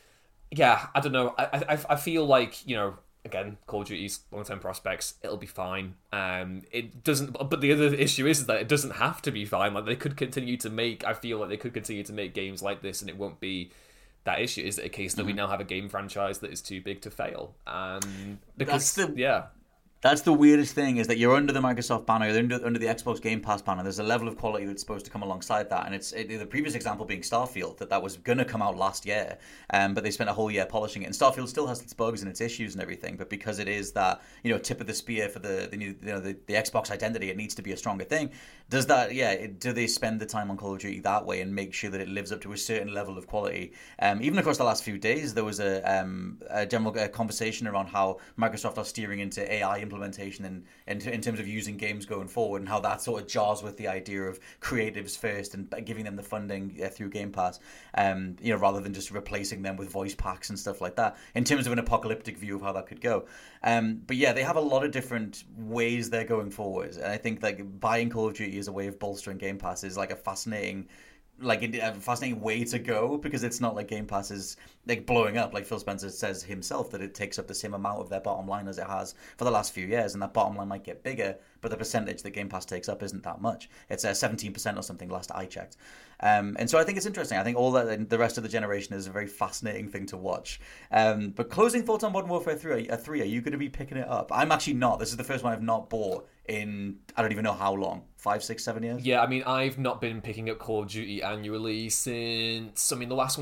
yeah, I don't know. I, I I feel like, you know, again, Call of Duty's long-term prospects, it'll be fine. Um, it doesn't, but the other issue is that it doesn't have to be fine. Like, they could continue to make, I feel like they could continue to make games like this and it won't be that issue. Is it a case that mm-hmm. we now have a game franchise that is too big to fail? Um, because, That's the... yeah. That's the weirdest thing, is that you're under the Microsoft banner, you're under, under the Xbox Game Pass banner. There's a level of quality that's supposed to come alongside that, and it's it, the previous example being Starfield, that that was going to come out last year, um, but they spent a whole year polishing it. And Starfield still has its bugs and its issues and everything, but because it is that, you know, tip of the spear for the the you know the, the Xbox identity, it needs to be a stronger thing. Does that, yeah? It, do they spend the time on Call of Duty that way and make sure that it lives up to a certain level of quality? Um, even across the last few days, there was a, um, a general uh, conversation around how Microsoft are steering into A I implementation and In, in terms of using games going forward, and how that sort of jars with the idea of creatives first and giving them the funding uh, through Game Pass, um, you know, rather than just replacing them with voice packs and stuff like that, in terms of an apocalyptic view of how that could go. Um, but yeah, they have a lot of different ways they're going forward, and I think like buying Call of Duty as a way of bolstering Game Pass is like a fascinating like a fascinating way to go, because it's not like Game Pass is like blowing up. Like Phil Spencer says himself, that it takes up the same amount of their bottom line as it has for the last few years, and that bottom line might get bigger, but the percentage that Game Pass takes up isn't that much. It's uh, seventeen percent or something last I checked. Um, and so I think it's interesting. I think all that the rest of the generation is a very fascinating thing to watch. Um, but closing thoughts on Modern Warfare three, uh, three, are you going to be picking it up? I'm actually not. This is the first one I've not bought in, I don't even know how long, five, six, seven years? Yeah, I mean, I've not been picking up Call of Duty annually since, I mean, the last one that I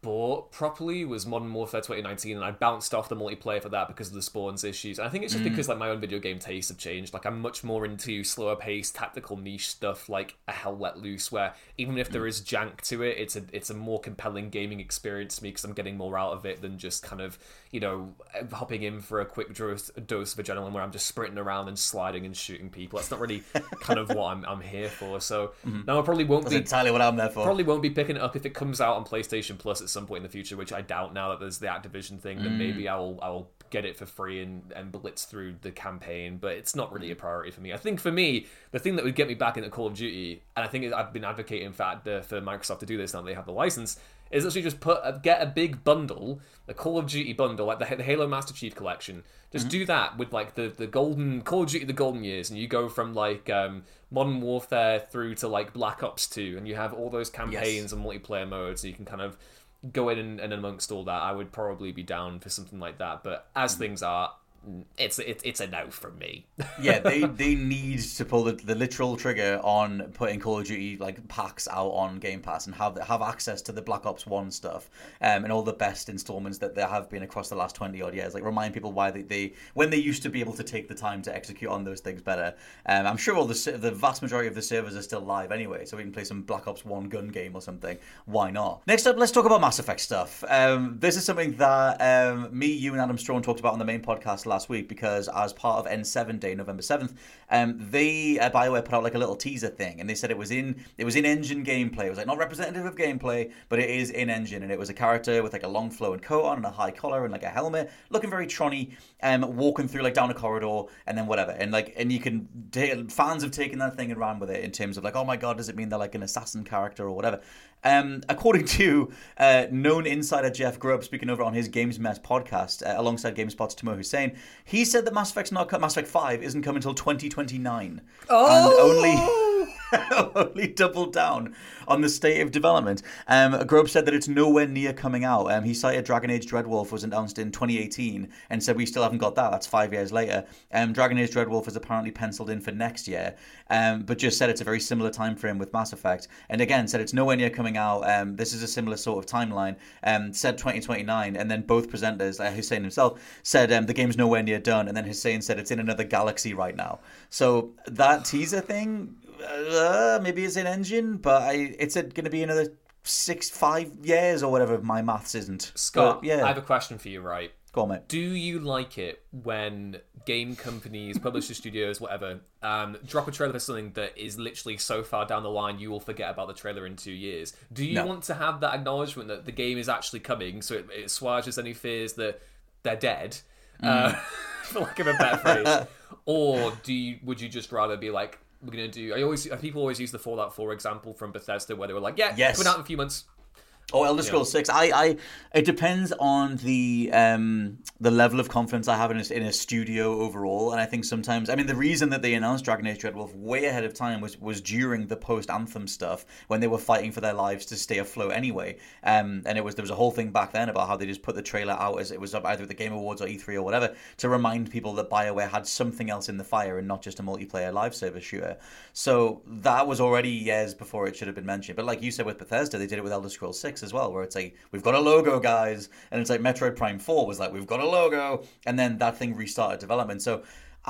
bought properly was Modern Warfare twenty nineteen, and I bounced off the multiplayer for that because of the spawns issues. And I think it's just mm. because like my own video game tastes have changed. Like I'm much more into slower paced, tactical niche stuff like a Hell Let Loose, where even if there is jank to it, it's a it's a more compelling gaming experience to me because I'm getting more out of it than just kind of, you know, hopping in for a quick dose, dose of adrenaline where I'm just sprinting around and sliding and shooting people. That's not really kind of what I'm I'm here for. So mm-hmm. no, I probably won't That's be entirely what I'm there for. Probably won't be picking it up if it comes out on PlayStation Plus at some point in the future, which I doubt now that there's the Activision thing. Mm. Then maybe I'll I'll get it for free and, and blitz through the campaign, but it's not really a priority for me. I think for me, the thing that would get me back into Call of Duty, and I think I've been advocating for, uh, for Microsoft to do this now that they have the license, is actually just put a, get a big bundle, a Call of Duty bundle, like the, the Halo Master Chief Collection. Just mm-hmm. do that with like the, the golden Call of Duty, the golden years, and you go from like um, Modern Warfare through to like Black Ops two, and you have all those campaigns yes. and multiplayer modes, so you can kind of go in and, and amongst all that. I would probably be down for something like that, but as mm-hmm. things are, it's it, it's a no from me. yeah, they they need to pull the, the literal trigger on putting Call of Duty like packs out on Game Pass and have have access to the Black Ops one stuff um, and all the best installments that there have been across the last twenty odd years. Like remind people why they, they when they used to be able to take the time to execute on those things better. Um, I'm sure all the the vast majority of the servers are still live anyway, so we can play some Black Ops one gun game or something. Why not? Next up, let's talk about Mass Effect stuff. Um, this is something that um, me, you, and Adam Strawn talked about on the main podcast last week because as part of N seven Day, November seventh, um, they uh, BioWare put out like a little teaser thing, and they said it was in it was in engine gameplay. It was like not representative of gameplay, but it is in engine, and it was a character with like a long flowing coat on and a high collar and like a helmet, looking very Tron-y, um, walking through like down a corridor and then whatever, and like and you can t- fans have taken that thing and ran with it in terms of like, oh my god, does it mean they're like an assassin character or whatever? Um, according to uh, known insider Jeff Grubb, speaking over on his Games Mess podcast uh, alongside GameSpot's Tamoor Hussain, he said that Mass Effect's not Mass Effect five isn't coming until twenty twenty-nine, oh! and only only doubled down on the state of development. Um, Grubb said that it's nowhere near coming out. Um, he cited Dragon Age Dreadwolf was announced in twenty eighteen and said we still haven't got that. That's five years later. Um, Dragon Age Dreadwolf is apparently penciled in for next year, um, but just said it's a very similar time frame with Mass Effect. And again, said it's nowhere near coming out. Um, this is a similar sort of timeline. Um, said twenty twenty-nine, and then both presenters, uh, Hussain himself, said um, the game's nowhere near done, and then Hussain said it's in another galaxy right now. So that teaser thing, uh, maybe it's in engine, but I, it's going to be another six, five years or whatever. My maths isn't. Scott, but, yeah. I have a question for you, right? Go on, mate. Do you like it when game companies, publisher studios, whatever, um, drop a trailer for something that is literally so far down the line you will forget about the trailer in two years? Do you no. want to have that acknowledgement that the game is actually coming, so it, it assuages any fears that they're dead, mm. uh, for lack of a better phrase? Or do you, would you just rather be like, we're going to do... I always People always use the Fallout four example from Bethesda where they were like, yeah, yes. coming out in a few months. Oh, Elder Scrolls yeah. six. I, I, it depends on the um, the level of confidence I have in a, in a studio overall. And I think sometimes, I mean, the reason that they announced Dragon Age Dreadwolf way ahead of time was, was during the post-Anthem stuff when they were fighting for their lives to stay afloat anyway. Um, and it was there was a whole thing back then about how they just put the trailer out as it was either at the Game Awards or E three or whatever to remind people that BioWare had something else in the fire and not just a multiplayer live service shooter. So that was already years before it should have been mentioned. But like you said with Bethesda, they did it with Elder Scrolls six as well, where it's like, we've got a logo, guys. And it's like Metroid Prime four was like, we've got a logo. And then that thing restarted development. So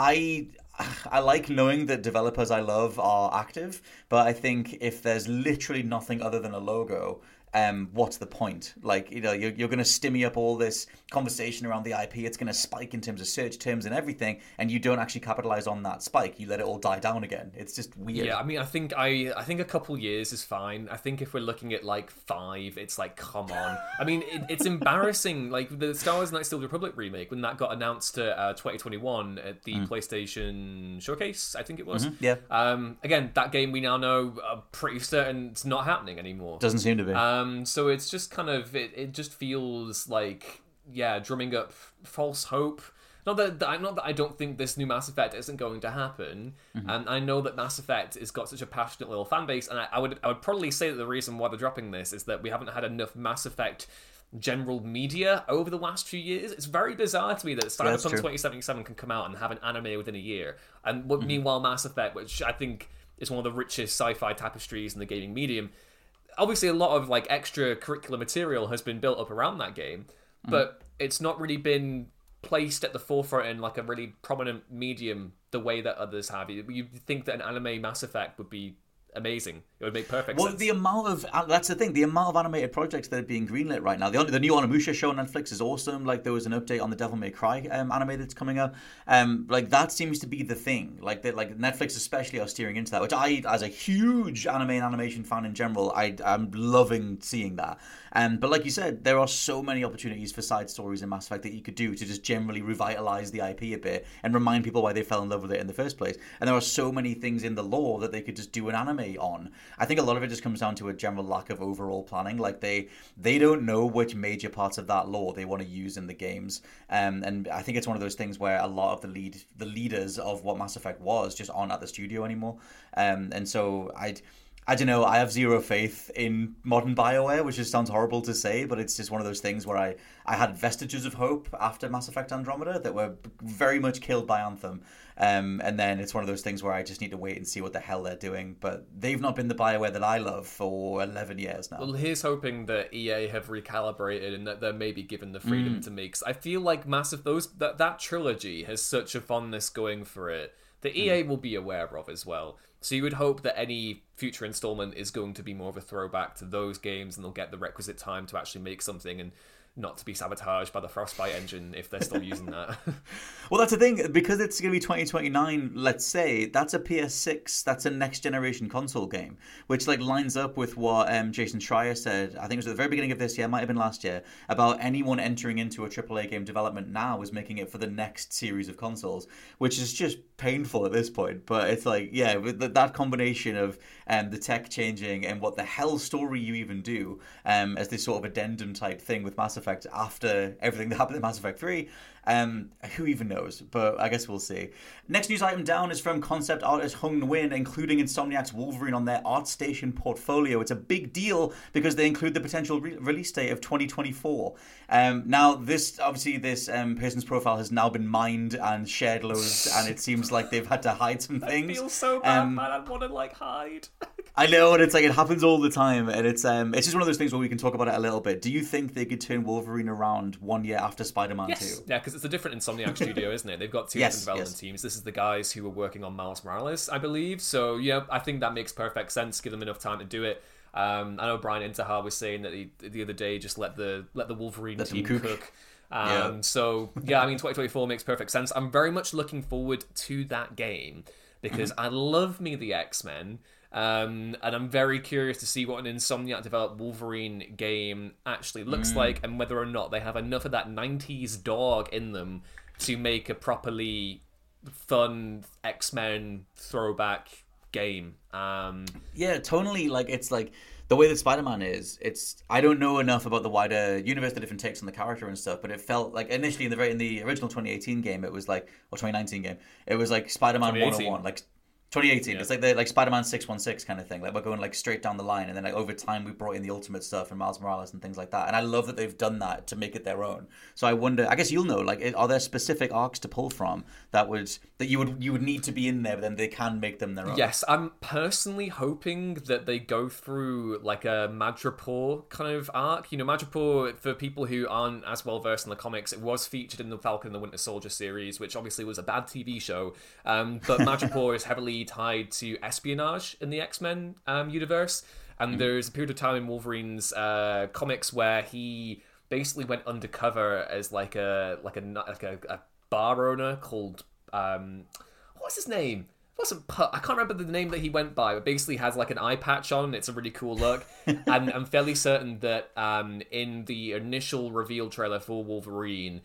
I I like knowing that developers I love are active. But I think if there's literally nothing other than a logo, um, what's the point? Like, you know, you're, you're going to stimmy up all this conversation around the I P. It's going to spike in terms of search terms and everything, and you don't actually capitalize on that spike. You let it all die down again. It's just weird. Yeah, I mean, I think I, I think a couple years is fine. I think if we're looking at like five, it's like, come on. I mean, it, it's embarrassing. Like the Star Wars Knights of the Republic remake, when that got announced to uh, twenty twenty-one at the mm. PlayStation Showcase, I think it was. Mm-hmm. Yeah. Um. Again, that game we now know are pretty certain it's not happening anymore. Doesn't seem to be. Um. Um, so it's just kind of, it, it just feels like, yeah, drumming up false hope. Not that, that not that I don't think this new Mass Effect isn't going to happen, mm-hmm. and I know that Mass Effect has got such a passionate little fan base, and I, I would I would probably say that the reason why they're dropping this is that we haven't had enough Mass Effect general media over the last few years. It's very bizarre to me that Cyberpunk twenty seventy-seven can come out and have an anime within a year, and mm-hmm. meanwhile Mass Effect, which I think is one of the richest sci-fi tapestries in the gaming medium, obviously a lot of like extracurricular material has been built up around that game, but mm. it's not really been placed at the forefront in like a really prominent medium the way that others have. You'd think that an anime Mass Effect would be amazing. It would make perfect well, sense. Well, the amount of uh, that's the thing. The amount of animated projects that are being greenlit right now. The the new Onimusha show on Netflix is awesome. Like there was an update on the Devil May Cry um, anime that's coming up. Um, like that seems to be the thing. Like that, like Netflix especially are steering into that. Which I, as a huge anime and animation fan in general, I I'm loving seeing that. Um, but like you said, there are so many opportunities for side stories in Mass Effect that you could do to just generally revitalize the I P a bit and remind people why they fell in love with it in the first place. And there are so many things in the lore that they could just do an anime on. I think a lot of it just comes down to a general lack of overall planning. Like they they don't know which major parts of that lore they want to use in the games. Um, and I think it's one of those things where a lot of the lead the leaders of what Mass Effect was just aren't at the studio anymore. Um, and so I'd. I don't know, I have zero faith in modern BioWare, which just sounds horrible to say, but it's just one of those things where I, I had vestiges of hope after Mass Effect Andromeda that were very much killed by Anthem. Um, and then it's one of those things where I just need to wait and see what the hell they're doing. But they've not been the BioWare that I love for eleven years now. Well, here's hoping that E A have recalibrated and that they're maybe given the freedom mm. to make... I feel like massive those that, that trilogy has such a fondness going for it that E A mm. will be aware of as well. So you would hope that any future installment is going to be more of a throwback to those games and they'll get the requisite time to actually make something and not to be sabotaged by the Frostbite engine if they're still using that. Well, that's the thing. Because it's going to be twenty twenty-nine, let's say, that's a P S six, that's a next-generation console game, which like lines up with what um, Jason Schreier said, I think it was at the very beginning of this year, might have been last year, about anyone entering into a triple A game development now is making it for the next series of consoles, which is just painful at this point. But it's like, yeah, with the, that combination of um, the tech changing and what the hell story you even do um, as this sort of addendum type thing with Mass Effect after everything that happened in Mass Effect three. Um, who even knows? But I guess we'll see. Next news item down is from concept artist Hung Nguyen, including Insomniac's Wolverine on their ArtStation portfolio. It's a big deal because they include the potential re- release date of twenty twenty-four. Um, now, this obviously this um, person's profile has now been mined and shared loads, and it seems like they've had to hide some things. I feel so bad, um, man. I want to like hide. I know, and it's like it happens all the time, and it's um, it's just one of those things where we can talk about it a little bit. Do you think they could turn Wolverine around one year after Spider-Man yes. two? Yeah, because it's a different Insomniac studio, isn't it? They've got two yes, different development yes. teams. This is the guys who were working on Miles Morales, I believe. So yeah, I think that makes perfect sense. Give them enough time to do it. Um, I know Brian Intihar was saying that he, the other day just let the let the Wolverine let team cook. cook. Um, yeah. So yeah, I mean, twenty twenty-four makes perfect sense. I'm very much looking forward to that game because I love me the X-Men. Um, and I'm very curious to see what an Insomniac developed Wolverine game actually looks mm. like and whether or not they have enough of that nineties dog in them to make a properly fun X-Men throwback game. Um, yeah, tonally, like it's like the way that Spider-Man is. It's I don't know enough about the wider universe, the different takes on the character and stuff, but it felt like initially in the very in the original twenty eighteen game, it was like or twenty nineteen game, it was like Spider-Man one oh one, like. twenty eighteen. Yeah. It's like the like Spider-Man six one six kind of thing. Like we're going like straight down the line, and then like over time we brought in the Ultimate stuff and Miles Morales and things like that. And I love that they've done that to make it their own. So I wonder. I guess you'll know. Like, are there specific arcs to pull from that would that you would you would need to be in there, but then they can make them their own? Yes, I'm personally hoping that they go through like a Madripoor kind of arc. You know, Madripoor, for people who aren't as well versed in the comics, it was featured in the Falcon and the Winter Soldier series, which obviously was a bad T V show. Um, but Madripoor is heavily tied to espionage in the X-Men um, universe, and mm. there's a period of time in Wolverine's uh, comics where he basically went undercover as like a like a like a, a bar owner called um, what's his name? It wasn't Put? I can't remember the name that he went by, but basically has like an eye patch on. It's a really cool look, and I'm fairly certain that um, in the initial reveal trailer for Wolverine,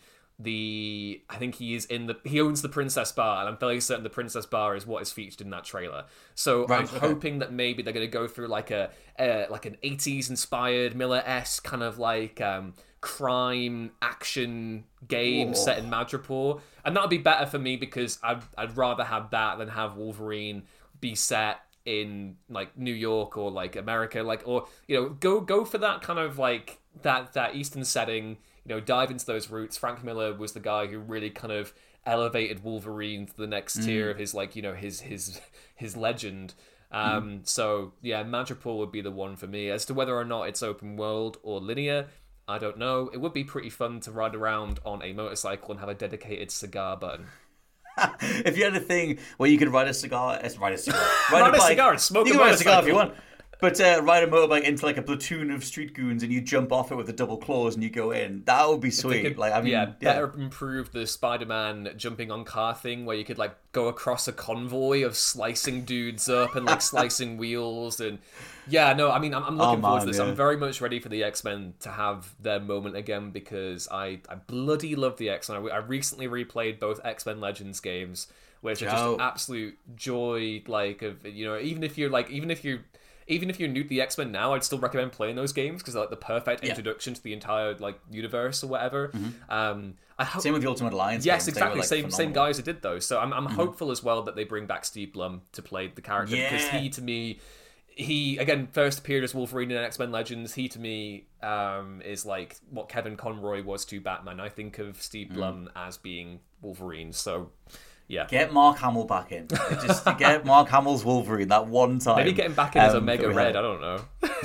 the I think he is in the he owns the Princess Bar, and I'm fairly certain the Princess Bar is what is featured in that trailer. So right, I'm okay. hoping that maybe they're going to go through like a, a like an eighties inspired Miller-esque kind of like um, crime action game Whoa. set in Madripoor, and that would be better for me because I'd I'd rather have that than have Wolverine be set in like New York or like America, like or you know go go for that kind of like that that Eastern setting. You know, dive into those roots. Frank Miller was the guy who really kind of elevated Wolverine to the next mm. tier of his, like, you know, his his his legend. Um, Mm-hmm. So yeah, Madripoor would be the one for me. As to whether or not it's open world or linear, I don't know. It would be pretty fun to ride around on a motorcycle and have a dedicated cigar button. If you had a thing where you could ride a cigar, uh, ride a cigar, ride, Ride a bike, cigar and smoke you a can ride a cigar if you motorcycle. want. But uh, ride a motorbike into like a platoon of street goons and you jump off it with the double claws and you go in. That would be They sweet. could, Like I mean, yeah, yeah, better improve the Spider-Man jumping on car thing where you could like go across a convoy of slicing dudes up and like slicing wheels and yeah, no, I mean I'm, I'm looking Oh, forward to man, this. yeah. I'm very much ready for the X-Men to have their moment again because I I bloody love the X-Men. I, I recently replayed both X-Men Legends games, which are just Joe. absolute joy. Like of you know, even if you're like even if you're Even if you're new to the X-Men now, I'd still recommend playing those games because they're like the perfect Yeah. introduction to the entire like universe or whatever. Um, I hope. same with the Ultimate Alliance. Yes, games. They were, exactly. like, same same phenomenal. guys who did those. So I'm I'm hopeful as well that they bring back Steve Blum to play the character because Yeah. he to me, he again first appeared as Wolverine in X-Men Legends. He to me um, is like what Kevin Conroy was to Batman. I think of Steve Blum as being Wolverine. So. Yeah. Get Mark Hamill back in. Just get Mark Hamill's Wolverine that one time. Maybe get him back in as um, Omega that we Red. had. I don't know.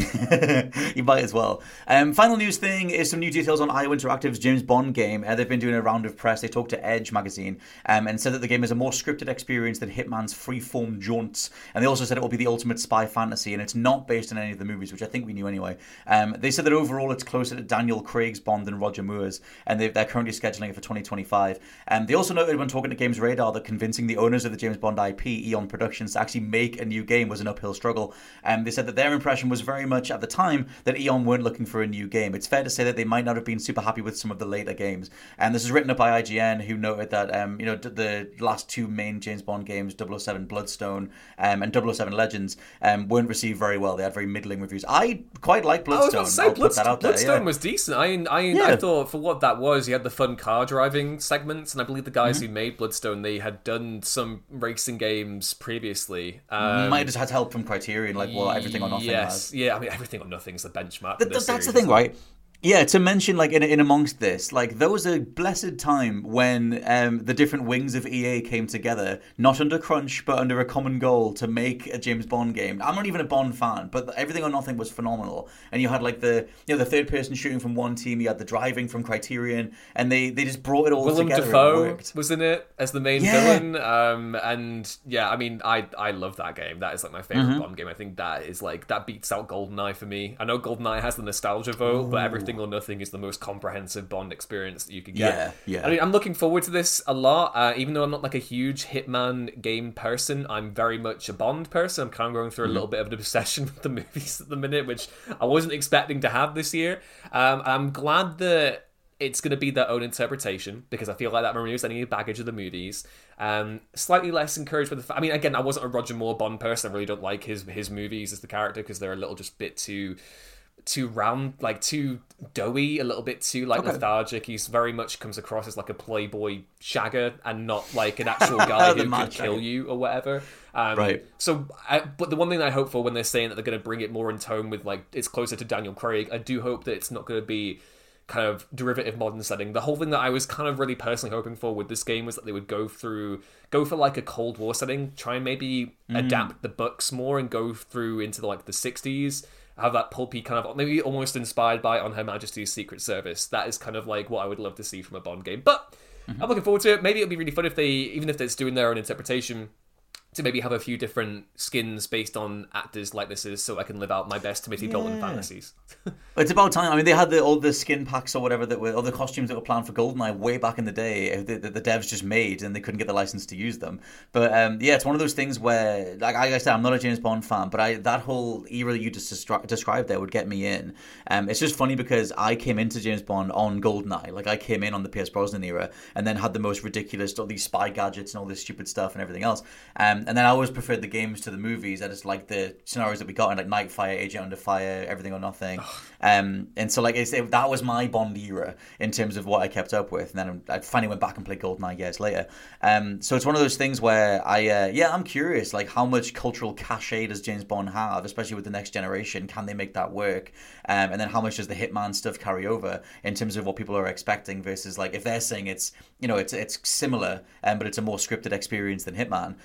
You might as well. Um, final news thing is some new details on I O Interactive's James Bond game. Uh, they've been doing a round of press. They talked to Edge magazine um, and said that the game is a more scripted experience than Hitman's freeform jaunts. And they also said it will be the ultimate spy fantasy, and it's not based on any of the movies, which I think we knew anyway. Um, they said that overall it's closer to Daniel Craig's Bond than Roger Moore's, and they, they're currently scheduling it for twenty twenty-five. Um, they also noted when talking to Games Radar that convincing the owners of the James Bond I P, Eon Productions, to actually make a new game was an uphill struggle. Um, they said that their impression was very much at the time that Eon weren't looking for a new game. It's fair to say that they might not have been super happy with some of the later games. And this is written up by I G N, who noted that um, you know d- the last two main James Bond games, double oh seven Bloodstone um, and double oh seven Legends, um, weren't received very well. They had very middling reviews. I quite like I was Bloodstone. about to say, I'll put Bloodstone, that out there. Bloodstone yeah. was decent. I, I, Yeah. I thought for what that was, he had the fun car driving segments, and I believe the guys Mm-hmm. who made Bloodstone, they had done some racing games previously. Um, Might have just had help from Criterion, like well, everything or nothing. Yes, has. yeah. I mean, everything or nothing is the benchmark. for Th- this that's the series, thing, right? Yeah, to mention, like, in, in amongst this, like, there was a blessed time when um, the different wings of E A came together, not under crunch, but under a common goal to make a James Bond game. I'm not even a Bond fan, but Everything or Nothing was phenomenal. And you had, like, the you know the third person shooting from one team, you had the driving from Criterion, and they, they just brought it all Willem together. It Dafoe worked. was in it as the main Yeah. villain, um, and yeah, I mean, I I love that game. That is like my favorite Mm-hmm. Bond game. I think that is like that beats out GoldenEye for me. I know GoldenEye has the nostalgia vote, but Everything or Nothing is the most comprehensive Bond experience that you could get. Yeah, yeah. I mean, I'm looking forward to this a lot. Uh, even though I'm not like a huge Hitman game person, I'm very much a Bond person. I'm kind of going through Mm-hmm. a little bit of an obsession with the movies at the minute, which I wasn't expecting to have this year. Um, I'm glad that it's going to be their own interpretation because I feel like that removes any baggage of the movies. Um, slightly less encouraged with the fact. I mean, again, I wasn't a Roger Moore Bond person. I really don't like his his movies as the character because they're a little just bit too too round, like too doughy, a little bit too like nostalgic. He's very much comes across as like a playboy shagger and not like an actual guy The who mad could kill shagger. you or whatever. Um, Right. So, I, but the one thing I hope for when they're saying that they're going to bring it more in tone with like it's closer to Daniel Craig, I do hope that it's not going to be kind of derivative modern setting. The whole thing that I was kind of really personally hoping for with this game was that they would go through, go for like a Cold War setting, try and maybe adapt the books more and go through into like the sixties, have that pulpy kind of, maybe almost inspired by On Her Majesty's Secret Service. That is kind of like what I would love to see from a Bond game. But I'm looking forward to it. Maybe it'll be really fun if they, even if it's doing their own interpretation, to maybe have a few different skins based on actors' likenesses so I can live out my best Timothy Dalton fantasies. It's about time. I mean, they had the, all the skin packs or whatever that were, all the costumes that were planned for GoldenEye way back in the day that the, the devs just made and they couldn't get the license to use them. But um, yeah, it's one of those things where, like, like I said, I'm not a James Bond fan, but I that whole era that you just destri- described there would get me in. Um, it's just funny because I came into James Bond on GoldenEye. Like, I came in on the Pierce Brosnan era and then had the most ridiculous, all these spy gadgets and all this stupid stuff and everything else. Um, and then I always preferred the games to the movies. I just like the scenarios that we got in, like Nightfire, Agent Under Fire, Everything or Nothing. Um, and so, like, it's, it, that was my Bond era in terms of what I kept up with. And then I finally went back and played GoldenEye years later. Um, so it's one of those things where I, uh, yeah, I'm curious, like, how much cultural cachet does James Bond have, especially with the next generation? Can they make that work? Um, and then how much does the Hitman stuff carry over in terms of what people are expecting versus, like, if they're saying it's, you know, it's it's similar, um, but it's a more scripted experience than Hitman, then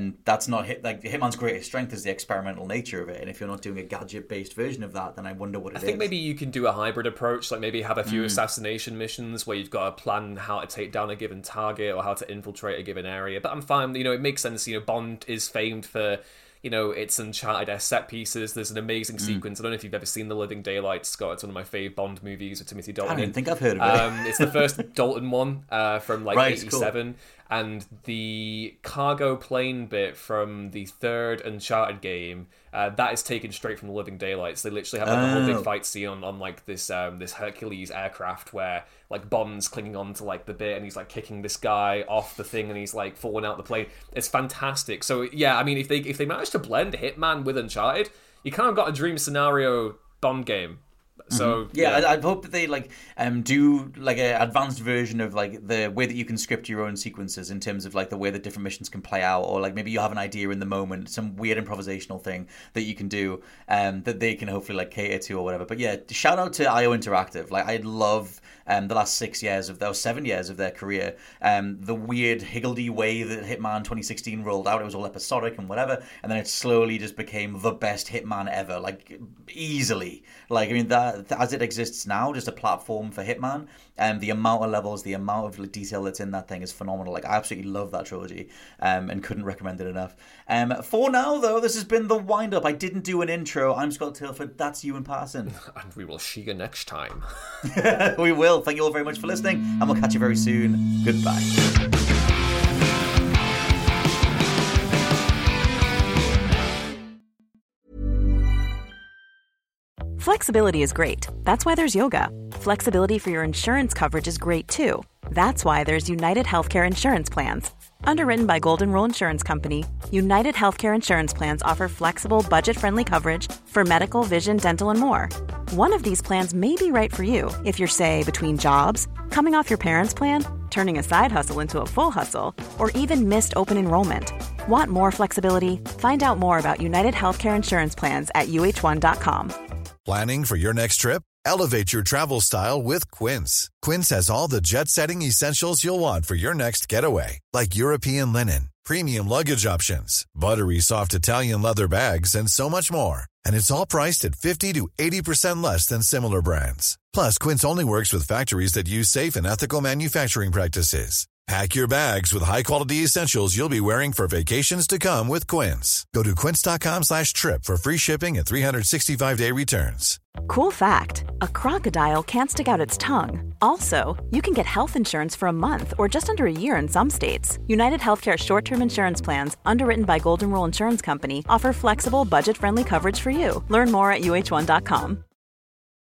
and that's not hit like Hitman's greatest strength is the experimental nature of it. And if you're not doing a gadget-based version of that, then I wonder what it is. I think maybe you can do a hybrid approach, like maybe have a few mm. assassination missions where you've got to plan how to take down a given target or how to infiltrate a given area. But I'm fine, you know, it makes sense. You know, Bond is famed for, you know, its Uncharted set pieces. There's an amazing mm. sequence. I don't know if you've ever seen The Living Daylights, Scott. It's one of my fave Bond movies with Timothy Dalton. I don't think I've heard of it. Um, it's the first Dalton one uh, from like right, eighty-seven. Cool. And the cargo plane bit from the third Uncharted game, uh, that is taken straight from The Living Daylights. They literally have like, oh. the whole big fight scene on, on like this um, this Hercules aircraft where like Bond's clinging on to like the bit and he's like kicking this guy off the thing and he's like falling out the plane. It's fantastic. So yeah, I mean, if they if they manage to blend Hitman with Uncharted, you kind of got a dream scenario Bond game. So mm-hmm. yeah, yeah. I, I hope that they like um do like an advanced version of like the way that you can script your own sequences in terms of like the way that different missions can play out, or like maybe you have an idea in the moment, some weird improvisational thing that you can do um that they can hopefully like cater to or whatever. But yeah, shout out to I O Interactive. Like I love um the last six years of their seven years of their career. Um the weird higgledy way that Hitman twenty sixteen rolled out, it was all episodic and whatever, and then it slowly just became the best Hitman ever, like easily. Like I mean that. As it exists now, just a platform for Hitman, and the amount of levels, the amount of detail that's in that thing is phenomenal. Like I absolutely love that trilogy, um, and couldn't recommend it enough. Um, for now, though, this has been the wind up. I didn't do an intro. I'm Scott Tilford. That's Ewan Parson, and we will see you next time. We will. Thank you all very much for listening, and we'll catch you very soon. Goodbye. Flexibility is great. That's why there's yoga. Flexibility for your insurance coverage is great too. That's why there's United Healthcare Insurance Plans. Underwritten by Golden Rule Insurance Company, United Healthcare Insurance Plans offer flexible, budget-friendly coverage for medical, vision, dental, and more. One of these plans may be right for you if you're, say, between jobs, coming off your parents' plan, turning a side hustle into a full hustle, or even missed open enrollment. Want more flexibility? Find out more about United Healthcare Insurance Plans at U H one dot com. Planning for your next trip? Elevate your travel style with Quince. Quince has all the jet-setting essentials you'll want for your next getaway, like European linen, premium luggage options, buttery soft Italian leather bags, and so much more. And it's all priced at fifty to eighty percent less than similar brands. Plus, Quince only works with factories that use safe and ethical manufacturing practices. Pack your bags with high-quality essentials you'll be wearing for vacations to come with Quince. Go to quince.com slash trip for free shipping and three sixty-five day returns. Cool fact, a crocodile can't stick out its tongue. Also, you can get health insurance for a month or just under a year in some states. United Healthcare short-term insurance plans, underwritten by Golden Rule Insurance Company, offer flexible, budget-friendly coverage for you. Learn more at U H one dot com.